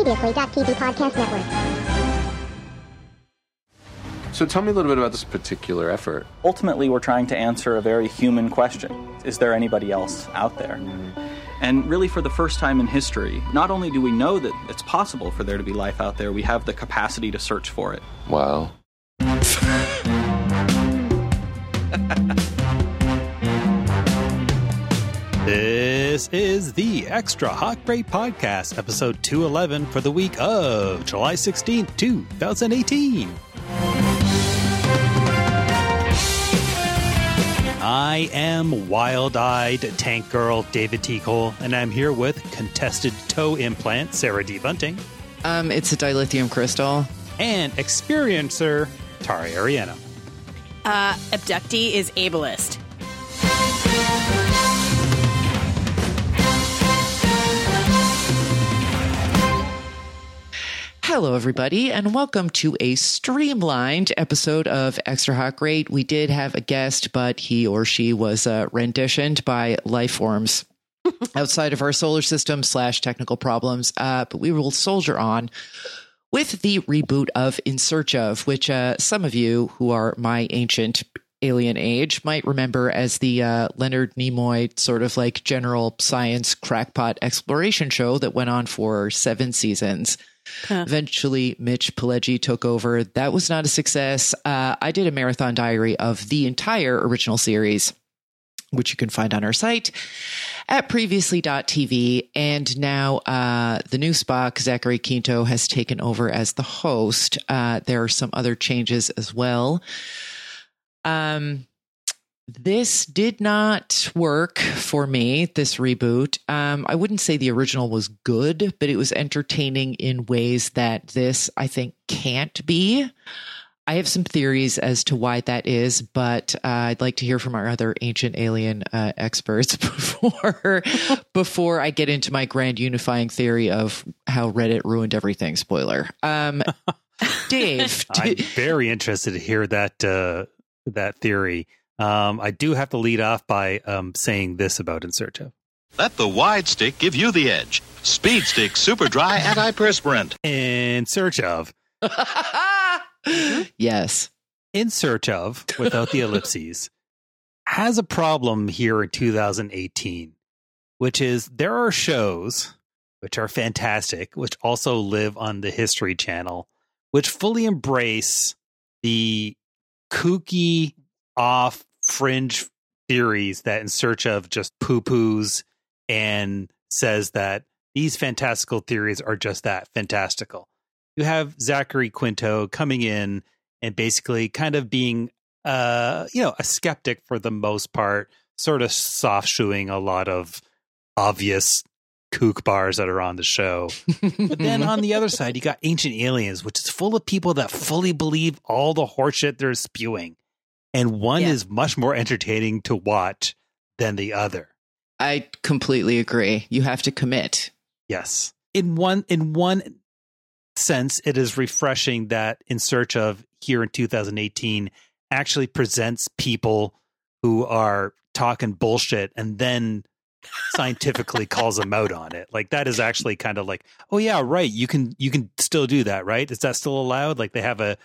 Previously.tv Podcast Network. So tell me a little bit about this particular effort. Ultimately, we're trying to answer a very human question. Is there anybody else out there? And really, for the first time in history, not only do we know that it's possible for there to be life out there, we have the capacity to search for it. Wow. This is the Extra Hot Great Podcast, episode 211 for the week of July 16th, 2018. I am wild-eyed tank girl David T. Cole, and I'm here with contested toe implant Sarah D. Bunting. It's a dilithium crystal. And experiencer Tari Ariano. Abductee is ableist. Hello, everybody, and welcome to a streamlined episode of Extra Hot Great. We did have a guest, but he or she was renditioned by life forms outside of our solar system / technical problems. But we will soldier on with the reboot of In Search Of, which some of you who are my ancient alien age might remember as the Leonard Nimoy sort of like general science crackpot exploration show that went on for 7 seasons. Eventually, Mitch Pileggi took over. That was not a success. I did a marathon diary of the entire original series, which you can find on our site at previously.tv. And now the new Spock, Zachary Quinto, has taken over as the host. There are some other changes as well. This did not work for me, this reboot. I wouldn't say the original was good, but it was entertaining in ways that this, I think, can't be. I have some theories as to why that is, but I'd like to hear from our other ancient alien experts before I get into my grand unifying theory of how Reddit ruined everything. Spoiler. Dave. I'm very interested to hear that theory. I do have to lead off by saying this about In Search Of. Let the wide stick give you the edge. Speed Stick Super Dry Antiperspirant. In Search Of. Yes. In Search Of, without the ellipses, has a problem here in 2018, which is there are shows which are fantastic, which also live on the History Channel, which fully embrace the kooky, off fringe theories that In Search Of just poo-poos and says that these fantastical theories are just that, fantastical. You have Zachary Quinto coming in and basically kind of being a skeptic for the most part, sort of soft shoeing a lot of obvious kook bars that are on the show. But then on the other side, you got Ancient Aliens, which is full of people that fully believe all the horseshit they're spewing. And one is much more entertaining to watch than the other. I completely agree. You have to commit. Yes. In one sense, it is refreshing that In Search Of here in 2018 actually presents people who are talking bullshit and then scientifically calls them out on it. Like that is actually kind of like, oh yeah, right. You can still do that, right? Is that still allowed? Like they have an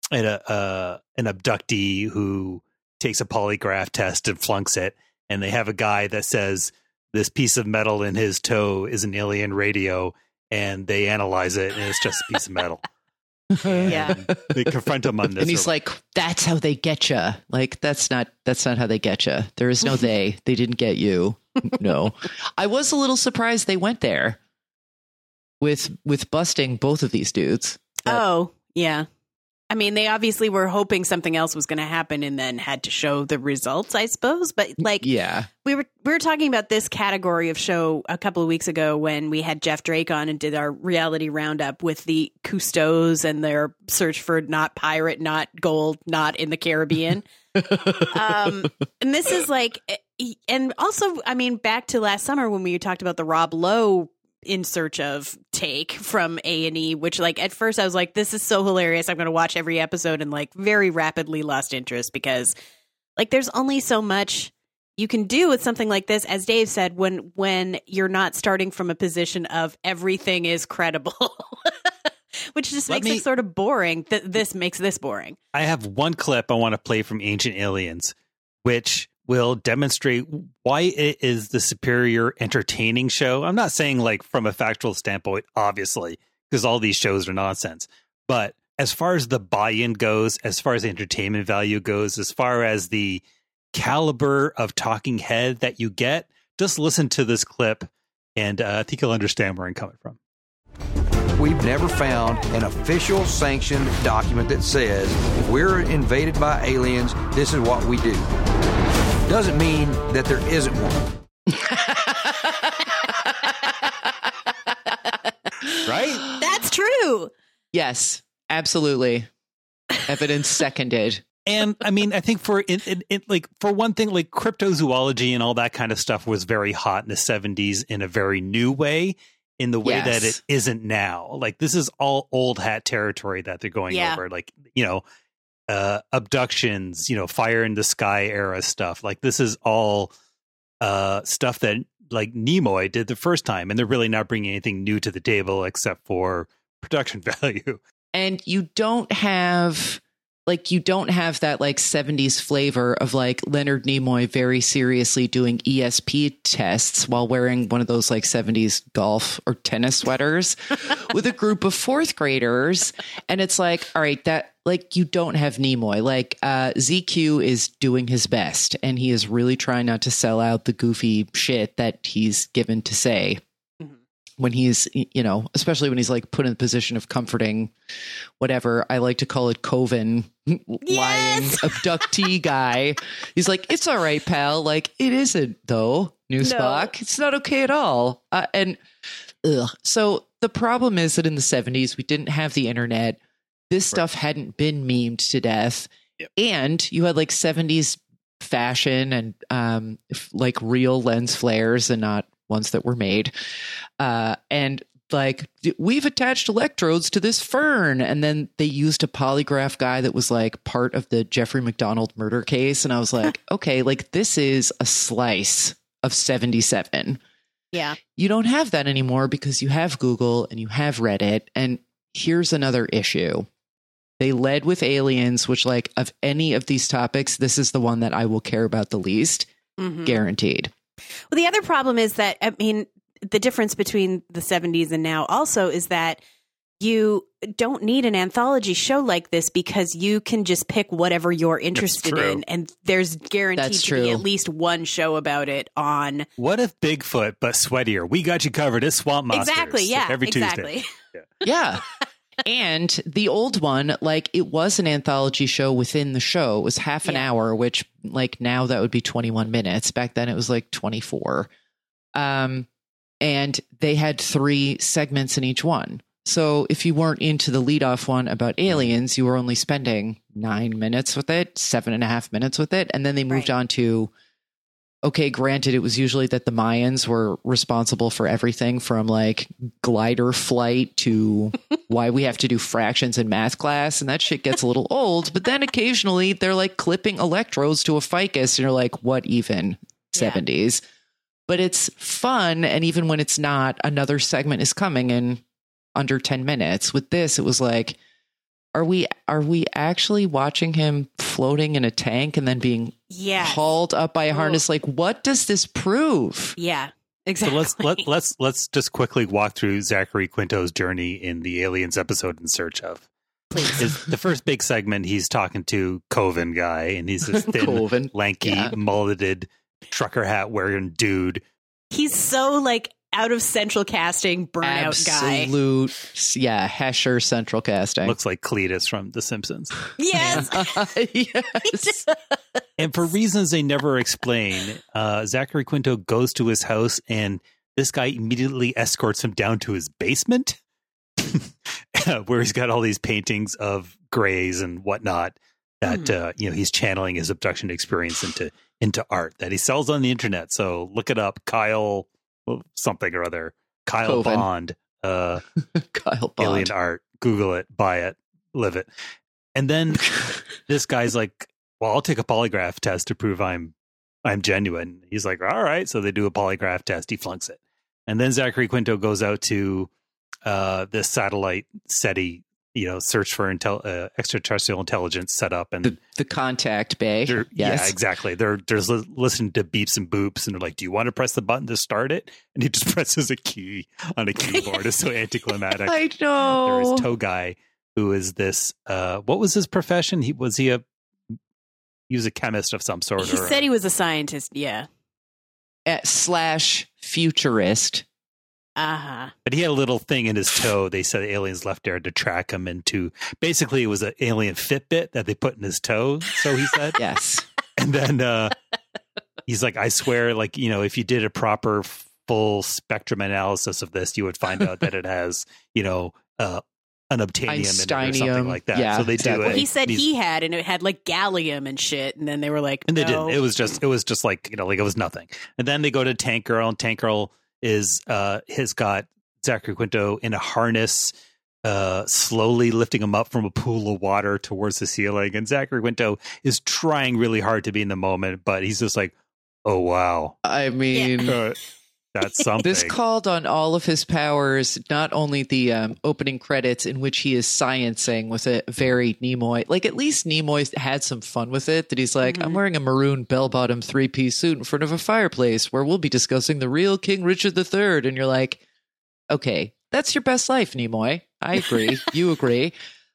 abductee who takes a polygraph test and flunks it, and they have a guy that says this piece of metal in his toe is an alien radio, and they analyze it and it's just a piece of metal. Yeah, they confront him on this, and he's like, "That's how they get you." Like that's not how they get you. There is no they. They didn't get you. No, I was a little surprised they went there with busting both of these dudes. Oh yeah. I mean, they obviously were hoping something else was going to happen and then had to show the results, I suppose. But like, yeah, we were talking about this category of show a couple of weeks ago when we had Jeff Drake on and did our reality roundup with the Cousteaus and their search for not pirate, not gold, not in the Caribbean. And this is like, and also, I mean, back to last summer when we talked about the Rob Lowe In Search Of take from A&E, which like at first I was like, this is so hilarious, I'm going to watch every episode, and like very rapidly lost interest because like there's only so much you can do with something like this, as Dave said, when you're not starting from a position of everything is credible, which just makes it sort of boring. This makes this boring. I have one clip I want to play from Ancient Aliens, which will demonstrate why it is the superior entertaining show. I'm not saying like from a factual standpoint, obviously, because all these shows are nonsense. But as far as the buy-in goes, as far as the entertainment value goes, as far as the caliber of talking head that you get, just listen to this clip and I think you'll understand where I'm coming from. We've never found an official sanctioned document that says if we're invaded by aliens, this is what we do. Doesn't mean that there isn't one. Right? That's true. Yes, absolutely. Evidence seconded. And I mean, I think for one thing, like cryptozoology and all that kind of stuff was very hot in the 70s in a very new way, in the way that it isn't now. Like this is all old hat territory that they're going over. Like, abductions, fire in the sky era stuff. Like this is all stuff that like Nimoy did the first time. And they're really not bringing anything new to the table except for production value. And you don't have that like 70s flavor of like Leonard Nimoy very seriously doing ESP tests while wearing one of those like 70s golf or tennis sweaters with a group of fourth graders. And it's like, all right, that like you don't have Nimoy. Like ZQ is doing his best and he is really trying not to sell out the goofy shit that he's given to say. When he's, especially when he's like put in the position of comforting whatever I like to call it, Coven, lying abductee guy. He's like, it's all right, pal. Like, it isn't, though, Spock. It's not okay at all. So the problem is that in the 70s, we didn't have the internet. This stuff hadn't been memed to death. Yep. And you had like 70s fashion and like real lens flares and not ones that were made. And like, we've attached electrodes to this fern. And then they used a polygraph guy that was like part of the Jeffrey McDonald murder case. And I was like, okay, like this is a slice of 77. Yeah. You don't have that anymore because you have Google and you have Reddit. And here's another issue. They led with aliens, which like of any of these topics, this is the one that I will care about the least. Guaranteed. Well, the other problem is that, I mean, the difference between the 70s and now also is that you don't need an anthology show like this because you can just pick whatever you're interested in. And there's guaranteed to be at least one show about it on. What if Bigfoot, but sweatier? We got you covered. It's Swamp Monsters. Exactly. Yeah. Every exactly. Tuesday. Yeah. And the old one, like it was an anthology show within the show. It was half an hour, which like now that would be 21 minutes. Back then it was like 24. And they had 3 segments in each one. So if you weren't into the leadoff one about aliens, you were only spending 9 minutes with it, 7.5 minutes with it. And then they moved on to, okay, granted, it was usually that the Mayans were responsible for everything from like glider flight to why we have to do fractions in math class. And that shit gets a little old. But then occasionally they're like clipping electrodes to a ficus and you're like, what even? 70s. But it's fun. And even when it's not, another segment is coming in under 10 minutes. With this, it was like, are we actually watching him floating in a tank and then being hauled up by a harness? Like, what does this prove? Yeah, exactly. So let's just quickly walk through Zachary Quinto's journey in the Aliens episode In Search Of. Please. The first big segment, he's talking to Coven guy, and he's this thin, lanky, mulleted, trucker hat wearing dude. He's so like out of central casting burnout guy. Absolute, Hesher central casting. Looks like Cletus from The Simpsons. Yes. Yes. And for reasons they never explain, Zachary Quinto goes to his house and this guy immediately escorts him down to his basement where he's got all these paintings of Greys and whatnot that, he's channeling his abduction experience into art that he sells on the internet. So look it up. Kyle something or other. Kyle Coven. Bond. Kyle Bond. Alien art. Google it. Buy it. Live it. And then this guy's like, well, I'll take a polygraph test to prove I'm I'm genuine. He's like, all right. So they do a polygraph test. He flunks it. And then Zachary Quinto goes out to this satellite SETI, search for extraterrestrial intelligence set up. And the contact bay. Yes. Yeah, exactly. They're just listening to beeps and boops. And they're like, do you want to press the button to start it? And he just presses a key on a keyboard. It's so anticlimactic. I know. There is Toe Guy, who is this, what was his profession? He was a chemist of some sort. He said he was a scientist, yeah. / futurist. Uh-huh. But he had a little thing in his toe. They said aliens left there to track him into. Basically, it was an alien Fitbit that they put in his toe. So he said, yes. And then he's like, I swear, if you did a proper full spectrum analysis of this, you would find out that it has, unobtainium in it or something like that. Yeah, so they do it. Well, he said he had, and it had like gallium and shit. And then they were like, and they no. didn't. It was just like it was nothing. And then they go to Tank Girl, and Tank Girl has got Zachary Quinto in a harness, slowly lifting him up from a pool of water towards the ceiling. And Zachary Quinto is trying really hard to be in the moment, but he's just like, oh wow. I mean, that's something. This called on all of his powers, not only the opening credits in which he is sciencing with a very Nimoy. Like, at least Nimoy had some fun with it, that he's like, I'm wearing a maroon bell-bottom 3-piece suit in front of a fireplace where we'll be discussing the real King Richard III. And you're like, okay, that's your best life, Nimoy. I agree. You agree.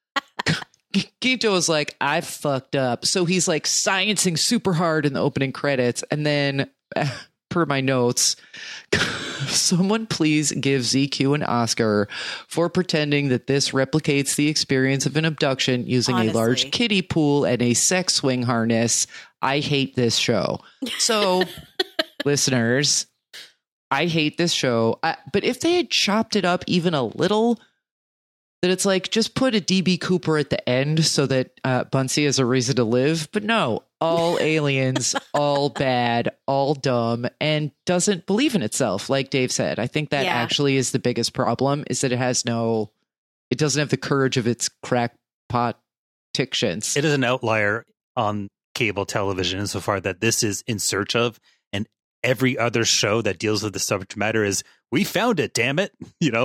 Quinto is like, I fucked up. So he's like sciencing super hard in the opening credits. And then... per my notes, someone please give ZQ an Oscar for pretending that this replicates the experience of an abduction using a large kiddie pool and a sex swing harness. I hate this show. So, listeners, I hate this show. But if they had chopped it up even a little, that it's like, just put a DB Cooper at the end so that Bunsey has a reason to live. But no, all aliens, all bad, all dumb, and doesn't believe in itself, like Dave said. I think that actually is the biggest problem, is that it doesn't have the courage of its crackpot tictions. It is an outlier on cable television insofar that this is In Search Of, and every other show that deals with the subject matter is, we found it, damn it.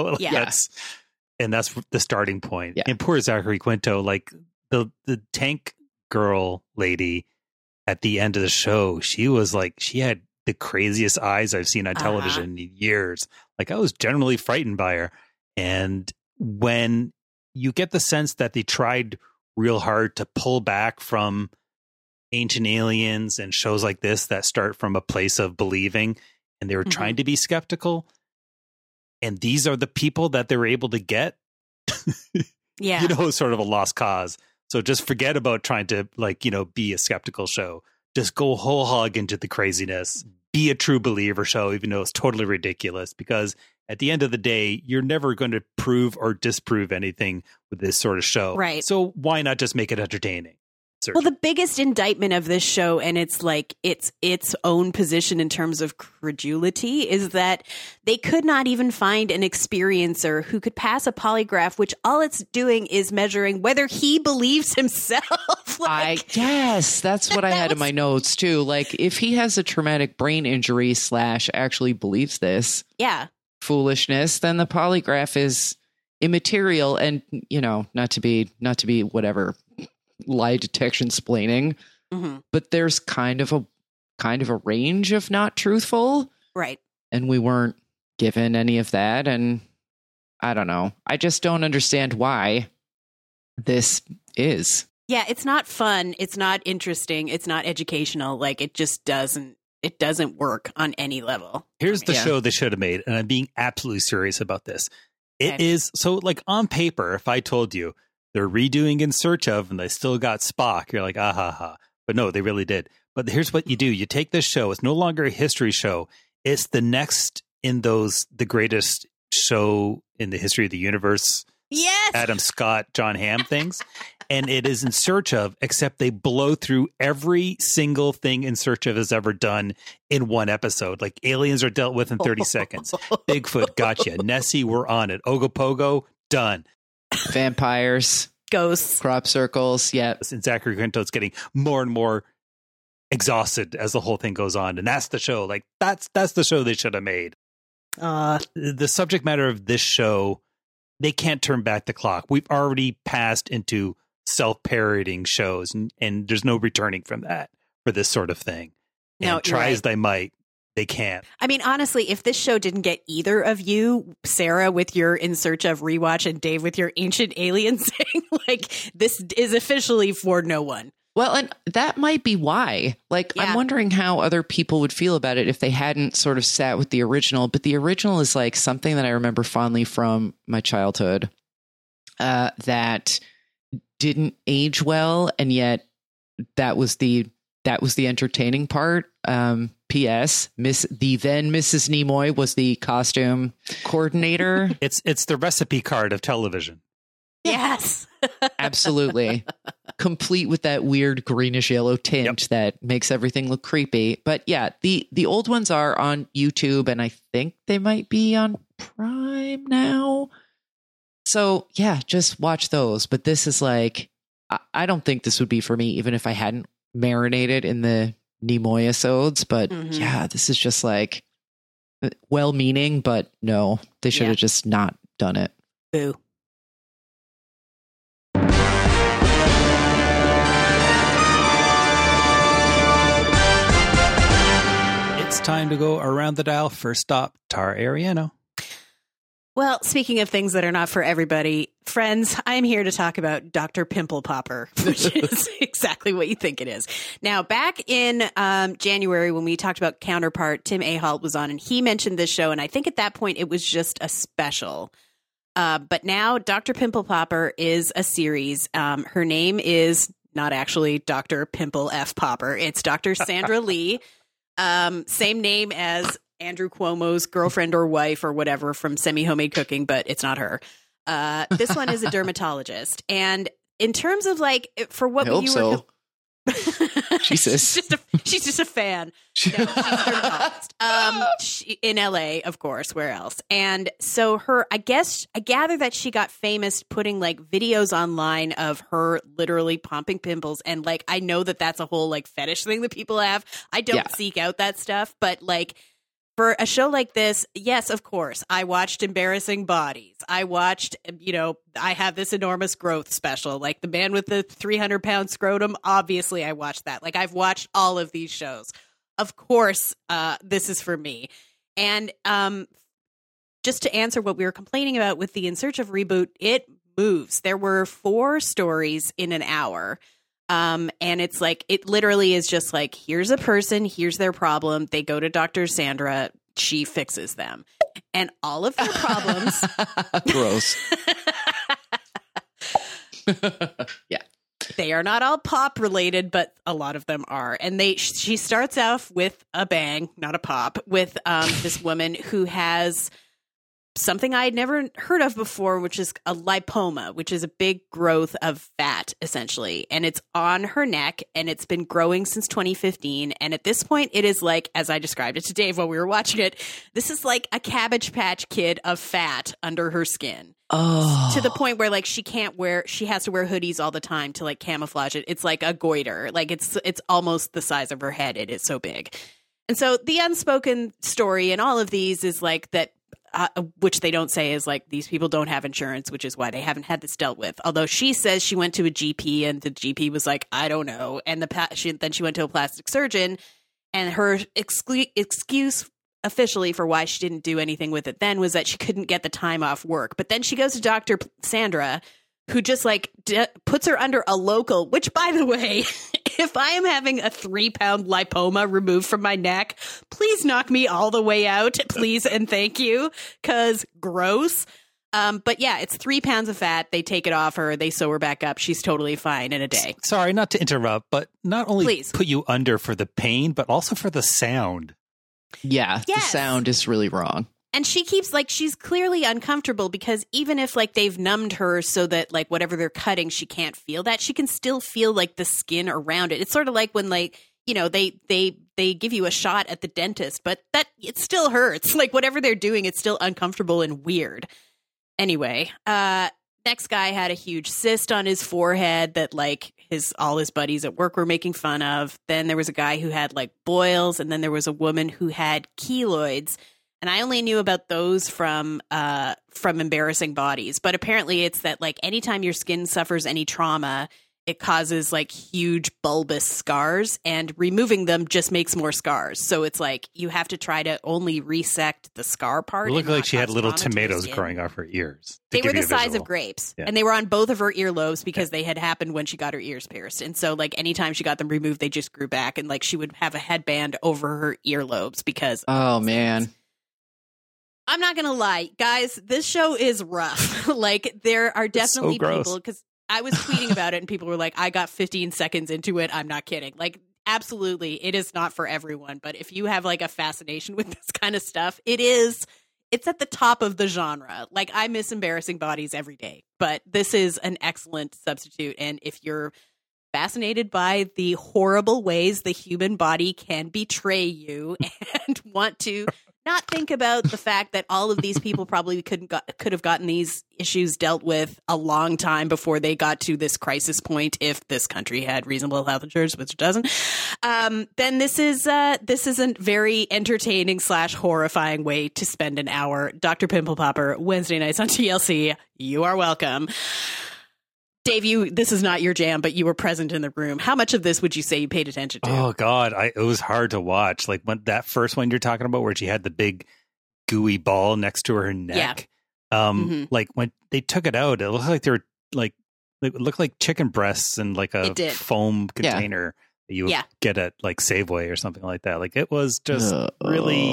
That's the starting point. Yeah. And poor Zachary Quinto, like the Tank Girl lady at the end of the show, she had the craziest eyes I've seen on television in years. Like, I was generally frightened by her. And when you get the sense that they tried real hard to pull back from Ancient Aliens and shows like this that start from a place of believing, and they were trying to be skeptical, and these are the people that they were able to get, sort of a lost cause. So just forget about trying to be a skeptical show. Just go whole hog into the craziness. Be a true believer show, even though it's totally ridiculous, because at the end of the day, you're never going to prove or disprove anything with this sort of show. Right. So why not just make it entertaining? Well, the biggest indictment of this show, and it's like its own position in terms of credulity, is that they could not even find an experiencer who could pass a polygraph, which all it's doing is measuring whether he believes himself. Yes, that's what I had in my notes too. Like, if he has a traumatic brain injury / actually believes this foolishness, then the polygraph is immaterial, and not to be whatever lie detection splaining, but there's kind of a range of not truthful, right? And we weren't given any of that, and I don't know. I just don't understand why this is. Yeah, it's not fun. It's not interesting. It's not educational. Like, it just doesn't. It doesn't work on any level. Here's the show they should have made, and I'm being absolutely serious about this. It is so, like, on paper, if I told you they're redoing In Search Of and they still got Spock, you're like, ah ha ha. But no, they really did. But here's what you do. You take this show. It's no longer a history show. It's the next in the greatest show in the history of the universe. Yes. Adam Scott, John Hamm things. And it is In Search Of, except they blow through every single thing In Search Of has ever done in one episode. Like, aliens are dealt with in 30 seconds. Bigfoot, gotcha. Nessie, we're on it. Ogopogo, done. Vampires, ghosts, crop circles. Yeah. And Zachary Quinto's getting more and more exhausted as the whole thing goes on. And that's the show. Like, that's the show they should have made. The subject matter of this show, they can't turn back the clock. We've already passed into self-parodying shows, and there's no returning from that for this sort of thing. No, And try right. as they might, they can't. I mean, honestly, if this show didn't get either of you, Sarah with your In Search of rewatch and Dave with your Ancient Aliens thing, like, this is officially for no one. Well, and that might be why. Like, Yeah. I'm wondering how other people would feel about it if they hadn't sort of sat with the original. But the original is like something that I remember fondly from my childhood that didn't age well, and yet that was the entertaining part. P.S. The then Mrs. Nimoy was the costume coordinator. It's the recipe card of television. Yes. Absolutely. Complete with that weird greenish yellow tint that makes everything look creepy. But yeah, the old ones are on YouTube, and I think they might be on Prime now. So yeah, just watch those. But this is like, I don't think this would be for me, even if I hadn't marinated in the Nimoy-isodes. But yeah, this is just like well-meaning, but no, they should have just not done it. Boo. It's time to go around the dial. First stop, Tara Ariano. Well, speaking of things that are not for everybody, friends, I'm here to talk about Dr. Pimple Popper, which is exactly what you think it is. Now, back in January, when we talked about Counterpart, Tim Ahalt was on, and he mentioned this show, and I think at that point it was just a special. But now Dr. Pimple Popper is a series. Her name is not actually Dr. Pimple F. Popper. It's Dr. Sandra Lee. Same name as Andrew Cuomo's girlfriend or wife or whatever from Semi Homemade Cooking, but it's not her. This one is a dermatologist. And in terms of like, for what I hope you so. were... Jesus. she's just a fan. No, she's a dermatologist. In LA, of course. Where else? And so I gather that she got famous putting like videos online of her literally pumping pimples. And like, I know that that's a whole like fetish thing that people have. I don't seek out that stuff, but like, for a show like this, yes, of course, I watched Embarrassing Bodies. I watched, I have this enormous growth special, like the man with the 300-pound scrotum. Obviously, I watched that. Like, I've watched all of these shows. Of course, this is for me. And just to answer what we were complaining about with the In Search of reboot, it moves. There were 4 stories in an hour. And it's like, it literally is just like, here's a person, here's their problem. They go to Dr. Sandra, she fixes them. And all of their problems. Gross. Yeah. They are not all pop related, but a lot of them are. And she starts off with a bang, not a pop, with this woman who has something I had never heard of before, which is a lipoma, which is a big growth of fat, essentially. And it's on her neck, and it's been growing since 2015. And at this point, it is like, as I described it to Dave while we were watching it, this is like a Cabbage Patch Kid of fat under her skin. Oh. To the point where like she has to wear hoodies all the time to like camouflage it. It's like a goiter. Like it's almost the size of her head. It is so big. And so the unspoken story in all of these is like that, which they don't say, is like these people don't have insurance, which is why they haven't had this dealt with. Although she says she went to a GP and the GP was like, I don't know. And then she went to a plastic surgeon, and her excuse officially for why she didn't do anything with it then was that she couldn't get the time off work. But then she goes to Dr. Sandra, who just like puts her under a local, which, by the way, if I am having a 3-pound lipoma removed from my neck, please knock me all the way out, please and thank you, because gross. But yeah, it's 3 pounds of fat. They take it off her. They sew her back up. She's totally fine in a day. Sorry, not to interrupt, but not only Please. put you under for the pain, but also for the sound. Yeah, Yes. The sound is really wrong. And she keeps like, she's clearly uncomfortable because even if like they've numbed her so that like whatever they're cutting, she can't feel that, she can still feel like the skin around it. It's sort of like when like, they give you a shot at the dentist, but that it still hurts. Like whatever they're doing, it's still uncomfortable and weird. Anyway, now next guy had a huge cyst on his forehead that like all his buddies at work were making fun of. Then there was a guy who had like boils, and then there was a woman who had keloids. And I only knew about those from Embarrassing Bodies. But apparently it's that like anytime your skin suffers any trauma, it causes like huge bulbous scars, and removing them just makes more scars. So it's like you have to try to only resect the scar part. It looked and like not she had cause little trauma to her tomatoes skin. growing off her ears. They to were give the you a size visual. of grapes, Yeah. and they were on both of her earlobes because they had happened when she got her ears pierced. And so like anytime she got them removed, they just grew back, and like she would have a headband over her earlobes because Oh man. I'm not gonna lie, guys, this show is rough. Like there are definitely gross. people, because I was tweeting about it and people were like, I got 15 seconds into it. I'm not kidding. Like absolutely, it is not for everyone. But if you have like a fascination with this kind of stuff, it's at the top of the genre. Like I miss Embarrassing Bodies every day, but this is an excellent substitute. And if you're fascinated by the horrible ways the human body can betray you and want to not think about the fact that all of these people probably could have gotten these issues dealt with a long time before they got to this crisis point, if this country had reasonable health insurance, which it doesn't, then this is a very entertaining / horrifying way to spend an hour. Dr. Pimple Popper, Wednesday nights on TLC. You are welcome. Dave, this is not your jam, but you were present in the room. How much of this would you say you paid attention to? Oh God, it was hard to watch. Like when that first one you're talking about, where she had the big gooey ball next to her neck. Yeah. Like when they took it out, it looked like they were like it looked like chicken breasts in like a foam container that you would get at like Safeway or something like that. Like it was just really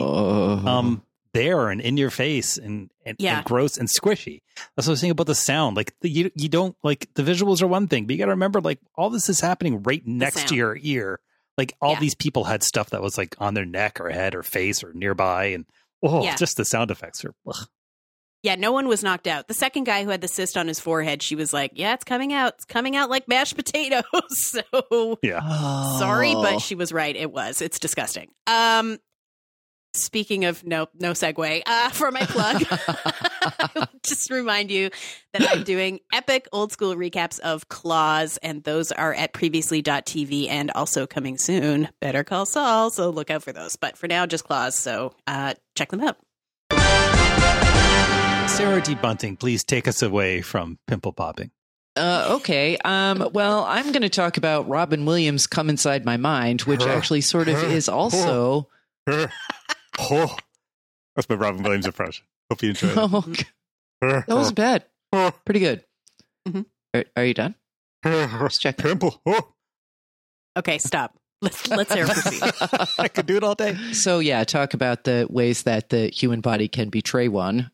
there and in your face and gross and squishy. That's what I was saying about the sound. Like you don't like the visuals are one thing, but you got to remember like all this is happening right next to your ear. Like all these people had stuff that was like on their neck or head or face or nearby, and just the sound effects are. Ugh. Yeah, no one was knocked out. The second guy who had the cyst on his forehead, she was like, "Yeah, it's coming out. It's coming out like mashed potatoes." So sorry, but she was right. It was. It's disgusting. Speaking of no segue, for my plug, I'll just remind you that I'm doing epic old school recaps of Claws, and those are at previously.tv and also coming soon, Better Call Saul, so look out for those. But for now, just Claws, so check them out. Sarah D. Bunting, please take us away from pimple popping. Okay. Well, I'm going to talk about Robin Williams' Come Inside My Mind, which actually sort of is also... Oh, that's my Robin Williams impression. Hope you enjoyed it. That wasn't bad. Pretty good. Mm-hmm. Are you done? Just check. Pimple. Okay, stop. Let's Sarah proceed. I could do it all day. So talk about the ways that the human body can betray one.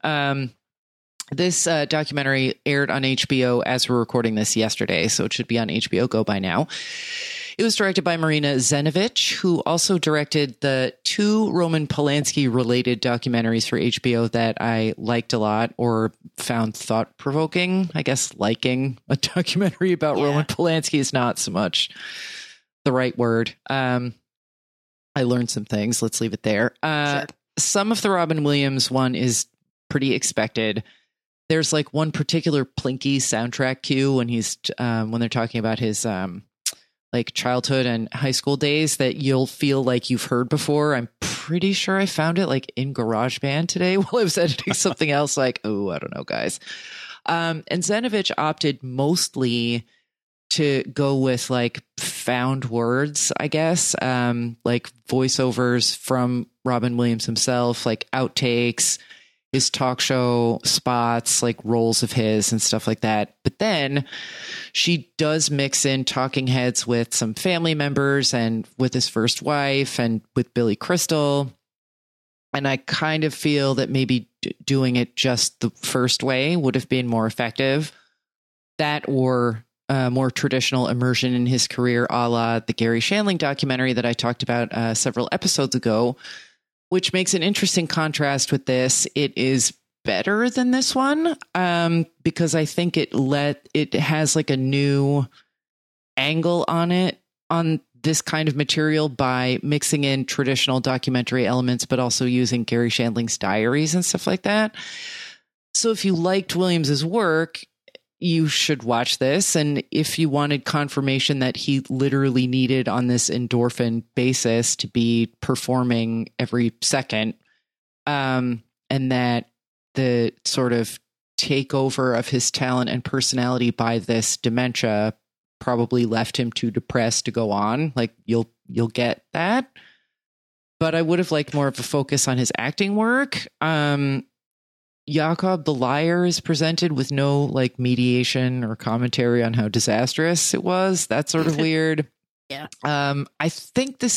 This documentary aired on HBO as we're recording this yesterday, so it should be on HBO Go by now. It was directed by Marina Zenovich, who also directed the 2 Roman Polanski-related documentaries for HBO that I liked a lot or found thought-provoking. I guess liking a documentary about Roman Polanski is not so much the right word. I learned some things. Let's leave it there. Sure. Some of the Robin Williams one is pretty expected. There's like one particular Plinky soundtrack cue when he's when they're talking about his like childhood and high school days that you'll feel like you've heard before. I'm pretty sure I found it like in GarageBand today while I was editing something else. Like, I don't know, guys. And Zenovich opted mostly to go with like found words, I guess, like voiceovers from Robin Williams himself, like outtakes, his talk show spots, like roles of his and stuff like that. But then she does mix in talking heads with some family members and with his first wife and with Billy Crystal. And I kind of feel that maybe doing it just the first way would have been more effective. That or more traditional immersion in his career, a la the Gary Shandling documentary that I talked about several episodes ago, which makes an interesting contrast with this. It is better than this one because I think it has like a new angle on this kind of material by mixing in traditional documentary elements, but also using Gary Shandling's diaries and stuff like that. So if you liked Williams's work, you should watch this. And if you wanted confirmation that he literally needed on this endorphin basis to be performing every second, and that the sort of takeover of his talent and personality by this dementia probably left him too depressed to go on, like you'll get that. But I would have liked more of a focus on his acting work. Jakob the Liar is presented with no like mediation or commentary on how disastrous it was. That's sort of weird. Yeah. I think this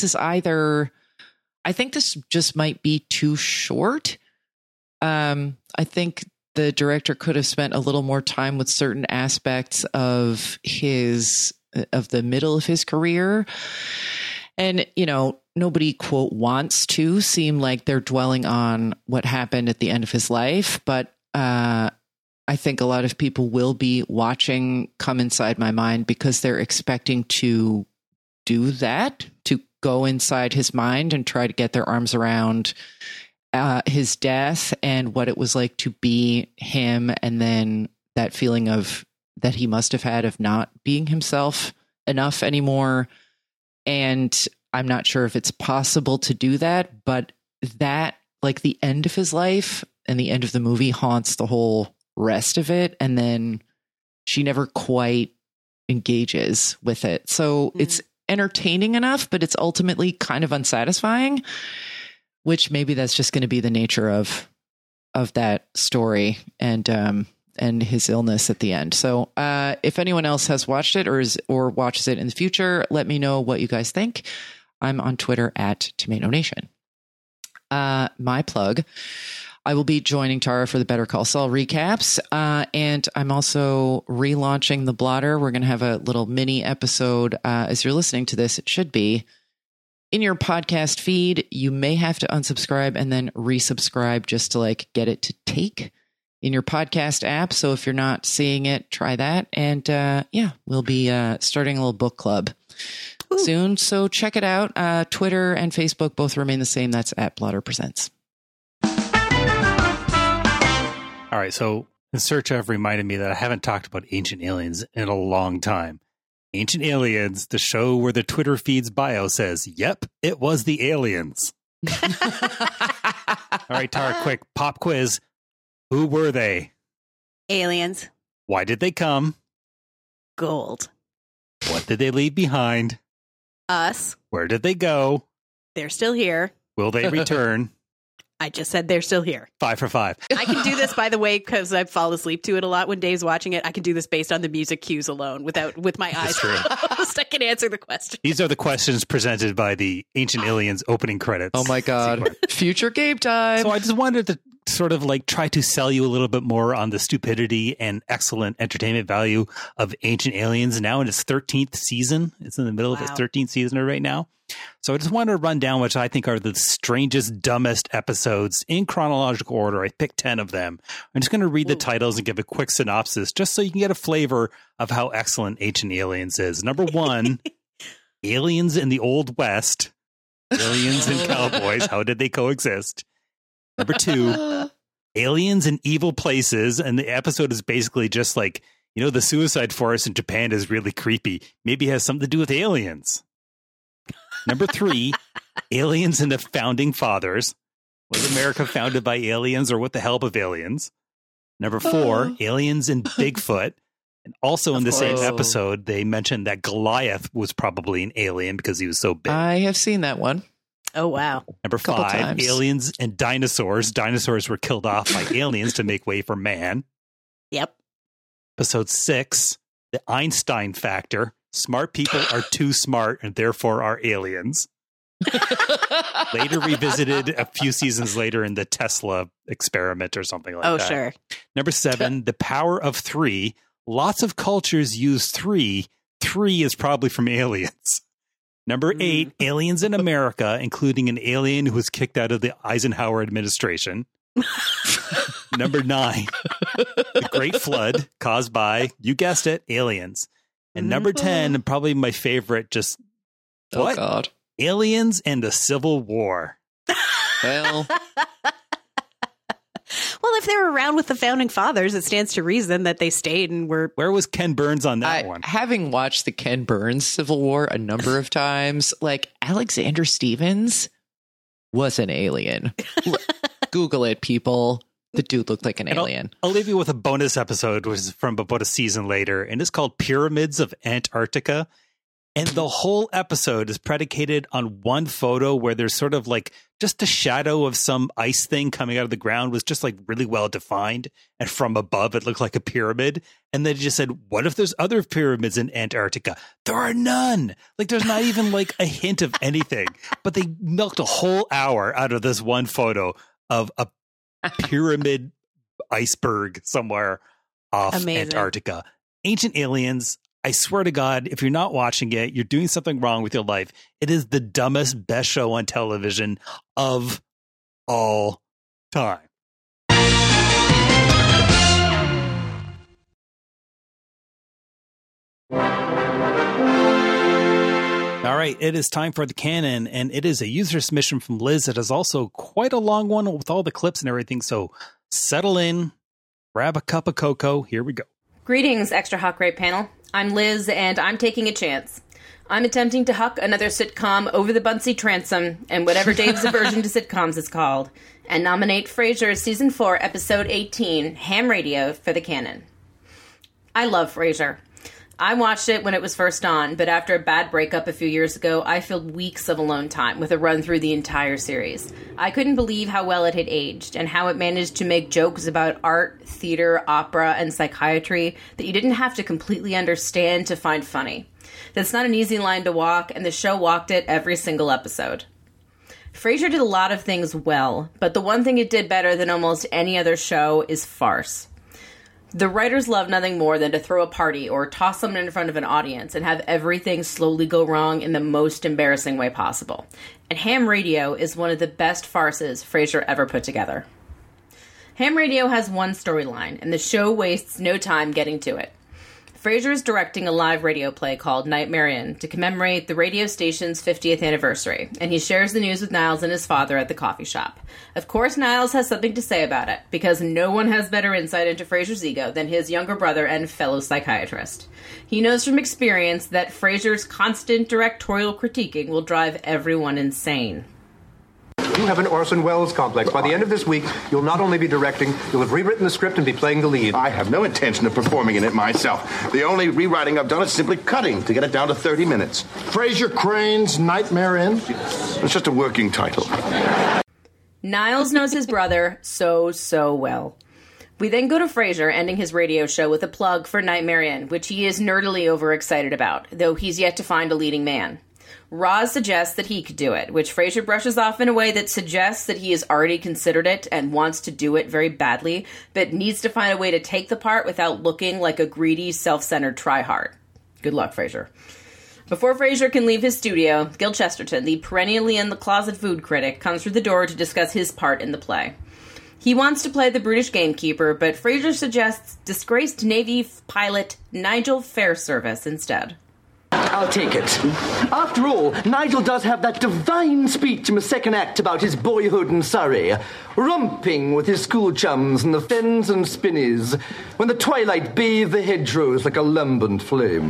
just might be too short. I think the director could have spent a little more time with certain aspects of the middle of his career. And, nobody, quote, wants to seem like they're dwelling on what happened at the end of his life. But I think a lot of people will be watching Come Inside My Mind because they're expecting to do that, to go inside his mind and try to get their arms around his death and what it was like to be him. And then that feeling of that he must have had of not being himself enough anymore. And I'm not sure if it's possible to do that, but that, like, the end of his life and the end of the movie haunts the whole rest of it. And then she never quite engages with it. So it's entertaining enough, but it's ultimately kind of unsatisfying, which maybe that's just going to be the nature of that story and his illness at the end. So if anyone else has watched it or watches it in the future, let me know what you guys think. I'm on Twitter at Tomato Nation. My plug, I will be joining Tara for the Better Call Saul recaps. And I'm also relaunching The Blotter. We're going to have a little mini episode. As you're listening to this, it should be in your podcast feed. You may have to unsubscribe and then resubscribe just to like get it to take in your podcast app. So if you're not seeing it, try that. And we'll be starting a little book club soon. So check it out. Twitter and Facebook both remain the same. That's at Blotter Presents. All right. So in search of reminded me that I haven't talked about Ancient Aliens in a long time. Ancient Aliens, the show where the Twitter feed's bio says, yep, it was the aliens. All right, Tara, quick pop quiz. Who were they? Aliens. Why did they come? Gold. What did they leave behind? Us. Where did they go? They're still here. Will they return? I just said they're still here. 5 for 5. I can do this, by the way, because I fall asleep to it a lot when Dave's watching it. I can do this based on the music cues alone, with my eyes closed. I can answer the question. These are the questions presented by the Ancient Aliens opening credits. Oh my God. Future game time. So I just wanted to sort of like try to sell you a little bit more on the stupidity and excellent entertainment value of Ancient Aliens now in its 13th season. It's in the middle of its 13th season right now. So I just wanted to run down which I think are the strangest, dumbest episodes in chronological order. I picked 10 of them. I'm just going to read the titles and give a quick synopsis just so you can get a flavor of how excellent Ancient Aliens is. Number 1, Aliens in the Old West. Aliens and cowboys. How did they coexist? Number 2, Aliens in Evil Places. And the episode is basically just like, the suicide forest in Japan is really creepy. Maybe it has something to do with aliens. Number 3, Aliens and the Founding Fathers. Was America founded by aliens or with the help of aliens? Number 4, Aliens and Bigfoot. And also in the same episode, they mentioned that Goliath was probably an alien because he was so big. I have seen that one. Oh, wow. Number 5, Aliens and Dinosaurs. Dinosaurs were killed off by aliens to make way for man. Yep. Episode 6, The Einstein Factor. Smart people are too smart and therefore are aliens. Later revisited a few seasons later in the Tesla experiment or something like that. Oh, sure. Number 7, The Power of 3. Lots of cultures use 3. 3 is probably from aliens. Number 8, Aliens in America, including an alien who was kicked out of the Eisenhower administration. Number 9, The Great Flood caused by, you guessed it, aliens. And number 10, probably my favorite, just what? Oh, God. Aliens and the Civil War. Well, Well, if they were around with the founding fathers, it stands to reason that they stayed and were. Where was Ken Burns on that one? Having watched the Ken Burns Civil War a number of times, like Alexander Stevens was an alien. Google it, people. The dude looked like an alien. I'll leave you with a bonus episode, which is from about a season later, and it's called Pyramids of Antarctica. And the whole episode is predicated on one photo where there's sort of like just a shadow of some ice thing coming out of the ground was just like really well defined. And from above, it looked like a pyramid. And they just said, what if there's other pyramids in Antarctica? There are none. Like there's not even like a hint of anything. But they milked a whole hour out of this one photo of a pyramid iceberg somewhere off Antarctica. Ancient Aliens. I swear to God, if you're not watching it, you're doing something wrong with your life. It is the dumbest, best show on television of all time. All right, it is time for the canon, and it is a user submission from Liz. It is also quite a long one with all the clips and everything, so settle in, grab a cup of cocoa. Here we go. Greetings, Extra Hawk Rate panel. I'm Liz, and I'm taking a chance. I'm attempting to huck another sitcom over the Bunsey transom, and whatever Dave's aversion to sitcoms is called, and nominate Frasier Season 4, Episode 18, Ham Radio, for the canon. I love Frasier. I watched it when it was first on, but after a bad breakup a few years ago, I filled weeks of alone time with a run through the entire series. I couldn't believe how well it had aged, and how it managed to make jokes about art, theater, opera, and psychiatry that you didn't have to completely understand to find funny. That's not an easy line to walk, and the show walked it every single episode. Frasier did a lot of things well, but the one thing it did better than almost any other show is farce. The writers love nothing more than to throw a party or toss someone in front of an audience and have everything slowly go wrong in the most embarrassing way possible. And Ham Radio is one of the best farces Frasier ever put together. Ham Radio has one storyline, and the show wastes no time getting to it. Frasier is directing a live radio play called Nightmarian to commemorate the radio station's 50th anniversary, and he shares the news with Niles and his father at the coffee shop. Of course, Niles has something to say about it, because no one has better insight into Frasier's ego than his younger brother and fellow psychiatrist. He knows from experience that Frasier's constant directorial critiquing will drive everyone insane. You have an Orson Welles complex. By the end of this week, you'll not only be directing, you'll have rewritten the script and be playing the lead. I have no intention of performing in it myself. The only rewriting I've done is simply cutting to get it down to 30 minutes. Frasier Crane's Nightmarian? It's just a working title. Niles knows his brother so well. We then go to Frasier ending his radio show with a plug for Nightmarian, which he is nerdily overexcited about, though he's yet to find a leading man. Roz suggests that he could do it, which Frasier brushes off in a way that suggests that he has already considered it and wants to do it very badly, but needs to find a way to take the part without looking like a greedy, self-centered tryhard. Good luck, Frasier. Before Frasier can leave his studio, Gil Chesterton, the perennially in-the-closet food critic, comes through the door to discuss his part in the play. He wants to play the brutish gamekeeper, but Frasier suggests disgraced Navy pilot Nigel Fairservice instead. I'll take it. After all, Nigel does have that divine speech in the second act about his boyhood in Surrey, romping with his school chums in the fens and spinneys, when the twilight bathed the hedgerows like a lambent flame.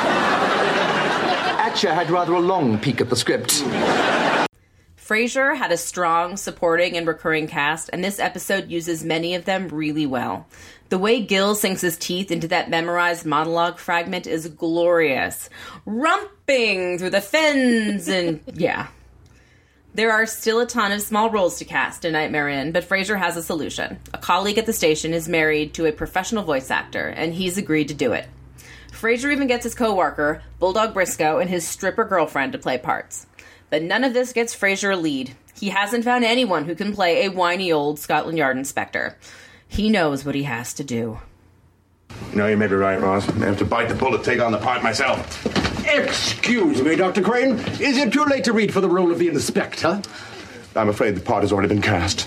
Atcher had rather a long peek at the script. Frasier had a strong, supporting, and recurring cast, and this episode uses many of them really well. The way Gil sinks his teeth into that memorized monologue fragment is glorious. Romping through the fens and, yeah. There are still a ton of small roles to cast in Nightmarian, but Frasier has a solution. A colleague at the station is married to a professional voice actor, and he's agreed to do it. Frasier even gets his co-worker, Bulldog Briscoe, and his stripper girlfriend to play parts. But none of this gets Frasier a lead. He hasn't found anyone who can play a whiny old Scotland Yard inspector. He knows what he has to do. No, you may be right, Ross. I have to bite the bullet, take on the part myself. Excuse me, Dr. Crane. Is it too late to read for the role of the inspector? I'm afraid the part has already been cast.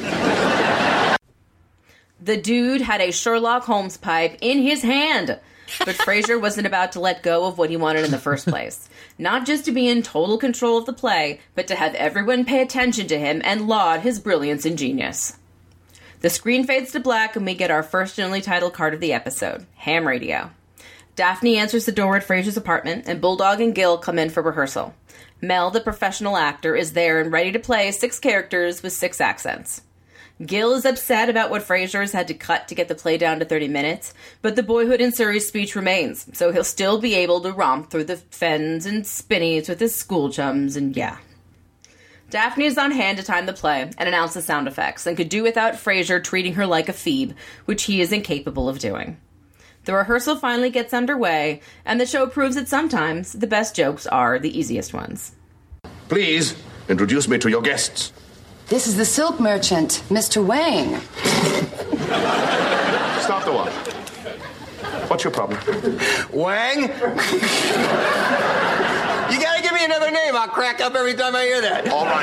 The dude had a Sherlock Holmes pipe in his hand. But Frasier wasn't about to let go of what he wanted in the first place. Not just to be in total control of the play, but to have everyone pay attention to him and laud his brilliance and genius. The screen fades to black, and we get our first and only title card of the episode, Ham Radio. Daphne answers the door at Frasier's apartment, and Bulldog and Gil come in for rehearsal. Mel, the professional actor, is there and ready to play 6 characters with 6 accents. Gil is upset about what Frasier has had to cut to get the play down to 30 minutes, but the Boyhood in Surrey speech remains, so he'll still be able to romp through the fens and spinnies with his school chums, and yeah. Daphne is on hand to time the play and announce the sound effects, and could do without Frasier treating her like a phoebe, which he is incapable of doing. The rehearsal finally gets underway, and the show proves that sometimes the best jokes are the easiest ones. Please, introduce me to your guests. This is the silk merchant, Mr. Wang. Stop the watch. What's your problem? Wang? You gotta give me another name. I'll crack up every time I hear that. All right.